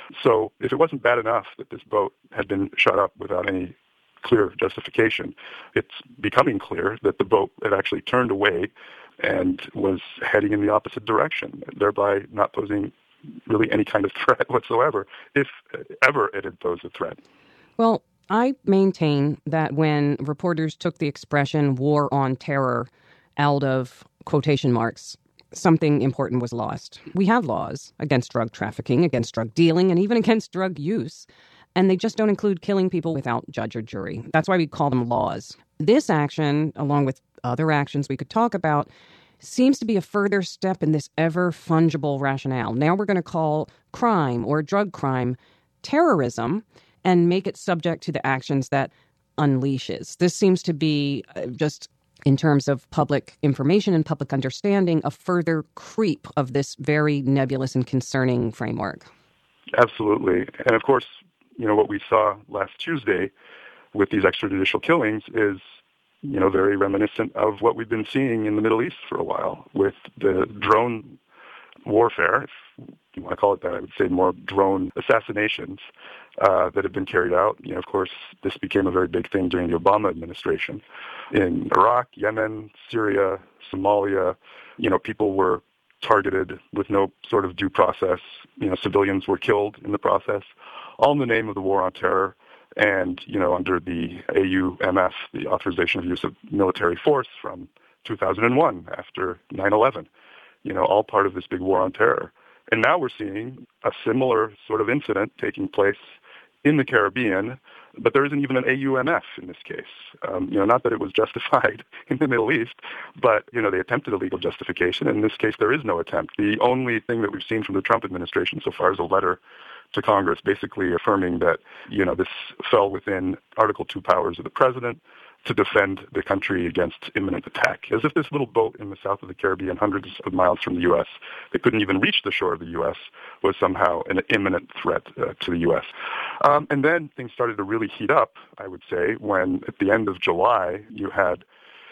So if it wasn't bad enough that this boat had been shot up without any clear justification, it's becoming clear that the boat had actually turned away and was heading in the opposite direction, thereby not posing really any kind of threat whatsoever, if ever it had posed a threat. Well, I maintain that when reporters took the expression war on terror out of quotation marks, something important was lost. We have laws against drug trafficking, against drug dealing, and even against drug use, and they just don't include killing people without judge or jury. That's why we call them laws. This action, along with other actions we could talk about, seems to be a further step in this ever fungible rationale. Now we're going to call crime or drug crime terrorism and make it subject to the actions that unleashes. This seems to be just, in terms of public information and public understanding, a further creep of this very nebulous and concerning framework. Absolutely. And of course, you know, what we saw last Tuesday with these extrajudicial killings is, you know, very reminiscent of what we've been seeing in the Middle East for a while with the drone warfare, if you want to call it that. I would say more drone assassinations uh, that have been carried out. You know, of course, this became a very big thing during the Obama administration. In Iraq, Yemen, Syria, Somalia, you know, people were targeted with no sort of due process. You know, civilians were killed in the process, all in the name of the war on terror. And, you know, under the A U M F, the Authorization of Use of Military Force from two thousand one after nine eleven, you know, all part of this big war on terror. And now we're seeing a similar sort of incident taking place in the Caribbean, but there isn't even an A U M F in this case. Um, you know, not that it was justified in the Middle East, but, you know, they attempted a legal justification. In this case, there is no attempt. The only thing that we've seen from the Trump administration so far is a letter to Congress, basically affirming that, you know, this fell within Article two powers of the president to defend the country against imminent attack, as if this little boat in the south of the Caribbean, hundreds of miles from the U S, that couldn't even reach the shore of the U S, was somehow an imminent threat uh, to the U S. Um, and then things started to really heat up, I would say, when at the end of July, you had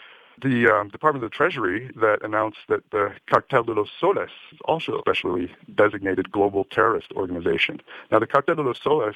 the um, Department of the Treasury that announced that the Cartel de los Soles is also a specially designated global terrorist organization. Now, the Cartel de los Soles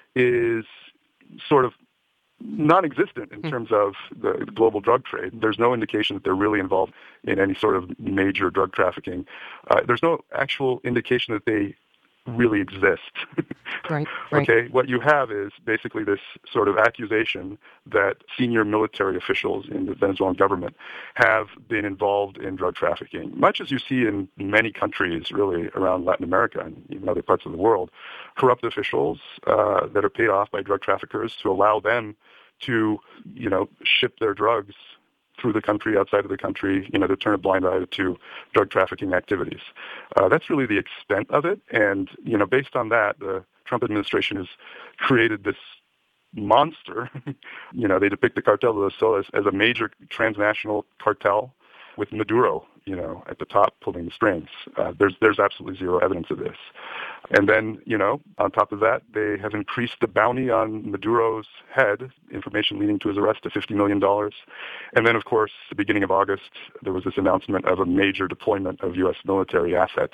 is sort of non-existent in terms of the global drug trade. There's no indication that they're really involved in any sort of major drug trafficking. Uh, there's no actual indication that they really exist. Right, right. Okay, what you have is basically this sort of accusation that senior military officials in the Venezuelan government have been involved in drug trafficking, much as you see in many countries really around Latin America and even other parts of the world. Corrupt officials uh, that are paid off by drug traffickers to allow them to, you know, ship their drugs through the country, outside of the country, you know, to turn a blind eye to drug trafficking activities. Uh, that's really the extent of it. And, you know, based on that, the Trump administration has created this monster. You know, they depict the Cartel de los Soles as a major transnational cartel with Maduro, you know, at the top pulling the strings. Uh, there's there's absolutely zero evidence of this. And then, you know, on top of that, they have increased the bounty on Maduro's head, information leading to his arrest, to fifty million dollars. And then, of course, the beginning of August, there was this announcement of a major deployment of U S military assets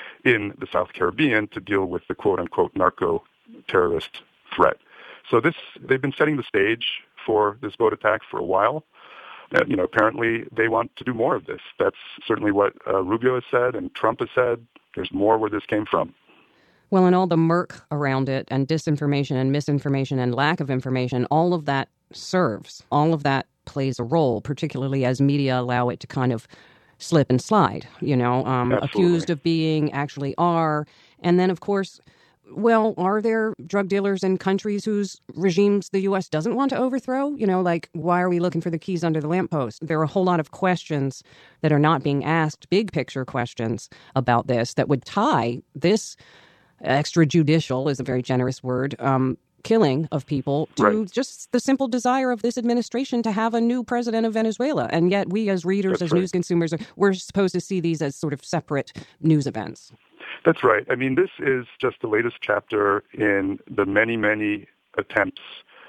in the South Caribbean to deal with the quote-unquote narco-terrorist threat. So this, they've been setting the stage for this boat attack for a while. Uh, you know, apparently they want to do more of this. That's certainly what uh, Rubio has said and Trump has said. There's more where this came from. Well, and all the murk around it and disinformation and misinformation and lack of information, all of that serves. All of that plays a role, particularly as media allow it to kind of slip and slide, you know, um, accused of being, actually are. And then, of course, well, are there drug dealers in countries whose regimes the U S doesn't want to overthrow? You know, like, why are we looking for the keys under the lamppost? There are a whole lot of questions that are not being asked, big picture questions about this that would tie this extrajudicial, is a very generous word, um, killing of people to right. just the simple desire of this administration to have a new president of Venezuela. And yet we as readers, That's as right. news consumers, we're supposed to see these as sort of separate news events. That's right. I mean, this is just the latest chapter in the many, many attempts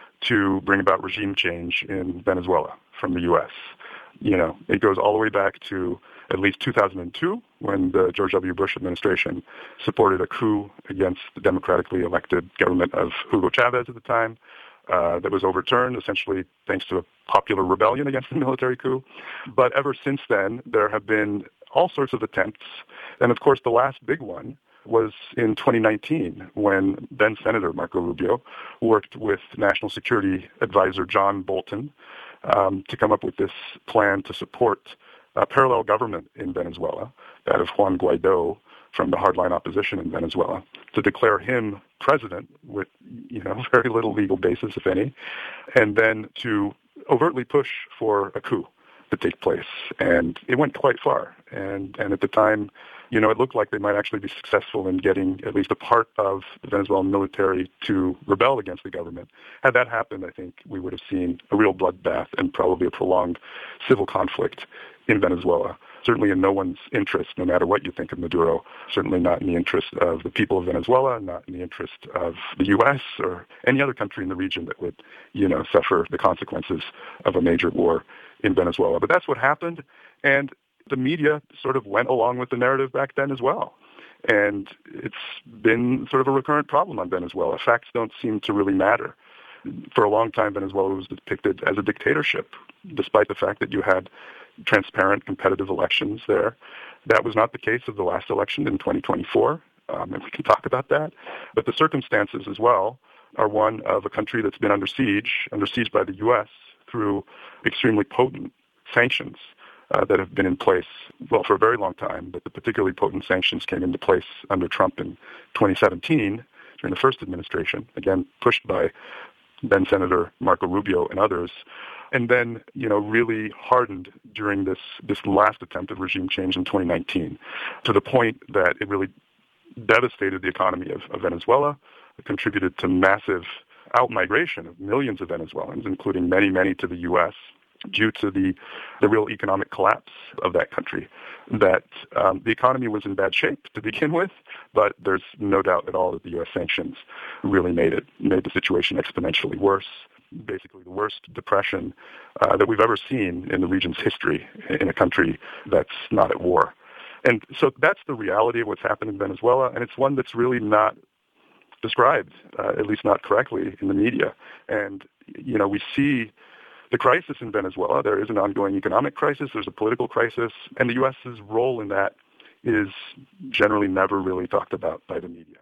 to bring about regime change in Venezuela from the U S. You know, it goes all the way back to at least two thousand two, when the George W. Bush administration supported a coup against the democratically elected government of Hugo Chavez at the time. Uh, that was overturned, essentially thanks to a popular rebellion against the military coup. But ever since then, there have been all sorts of attempts. And of course, the last big one was in twenty nineteen, when then Senator Marco Rubio worked with National Security Advisor John Bolton um, to come up with this plan to support a parallel government in Venezuela, that of Juan Guaido from the hardline opposition in Venezuela, to declare him president with, you know, very little legal basis, if any, and then to overtly push for a coup to take place. And it went quite far. And, and at the time, you know, it looked like they might actually be successful in getting at least a part of the Venezuelan military to rebel against the government. Had that happened, I think we would have seen a real bloodbath and probably a prolonged civil conflict in Venezuela. Certainly in no one's interest, no matter what you think of Maduro, certainly not in the interest of the people of Venezuela, not in the interest of the U S or any other country in the region that would, you know, suffer the consequences of a major war in Venezuela. But that's what happened, and the media sort of went along with the narrative back then as well. And it's been sort of a recurrent problem on Venezuela. Facts don't seem to really matter. For a long time, Venezuela was depicted as a dictatorship, despite the fact that you had transparent, competitive elections there. That was not the case of the last election in twenty twenty-four, um, and we can talk about that. But the circumstances as well are one of a country that's been under siege, under siege by the U S through extremely potent sanctions uh, that have been in place, well, for a very long time, but the particularly potent sanctions came into place under Trump in twenty seventeen during the first administration, again, pushed by then Senator Marco Rubio and others, and then, you know, really hardened during this, this last attempt at regime change in twenty nineteen, to the point that it really devastated the economy of, of Venezuela. It contributed to massive out-migration of millions of Venezuelans, including many, many to the U S, due to the, the real economic collapse of that country. That um, the economy was in bad shape to begin with, but there's no doubt at all that the U S sanctions really made it, made the situation exponentially worse. Basically the worst depression uh, that we've ever seen in the region's history in a country that's not at war. And so that's the reality of what's happened in Venezuela, and it's one that's really not described, uh, at least not correctly, in the media. And, you know, we see the crisis in Venezuela. There is an ongoing economic crisis, there's a political crisis, and the U S's role in that is generally never really talked about by the media.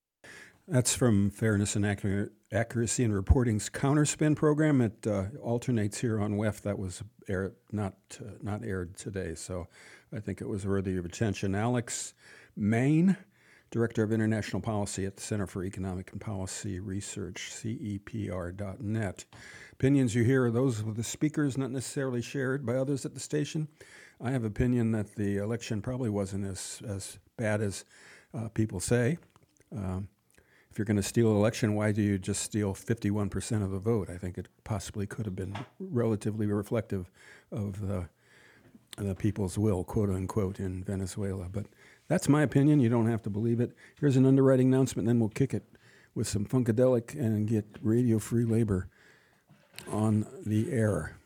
That's from Fairness and Accur- Accuracy in Reporting's Counterspin program. It uh, alternates here on W E F. That was air, not uh, not aired today, so I think it was worthy of attention. Alex Main, Director of International Policy at the Center for Economic and Policy Research, C E P R dot net. Opinions you hear are those of the speakers, not necessarily shared by others at the station. I have opinion that the election probably wasn't as, as bad as uh, people say. Um, if you're going to steal an election, why do you just steal fifty-one percent of the vote? I think it possibly could have been relatively reflective of the, the people's will, quote unquote, in Venezuela. But that's my opinion. You don't have to believe it. Here's an underwriting announcement, then we'll kick it with some Funkadelic and get Radio Free Labor on the air.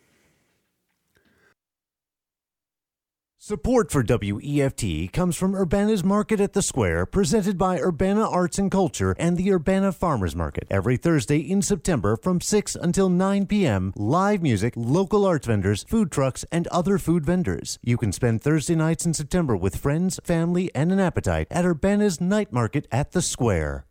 Support for W E F T comes from Urbana's Market at the Square, presented by Urbana Arts and Culture and the Urbana Farmers Market. Every Thursday in September from six until nine p.m., live music, local arts vendors, food trucks, and other food vendors. You can spend Thursday nights in September with friends, family, and an appetite at Urbana's Night Market at the Square.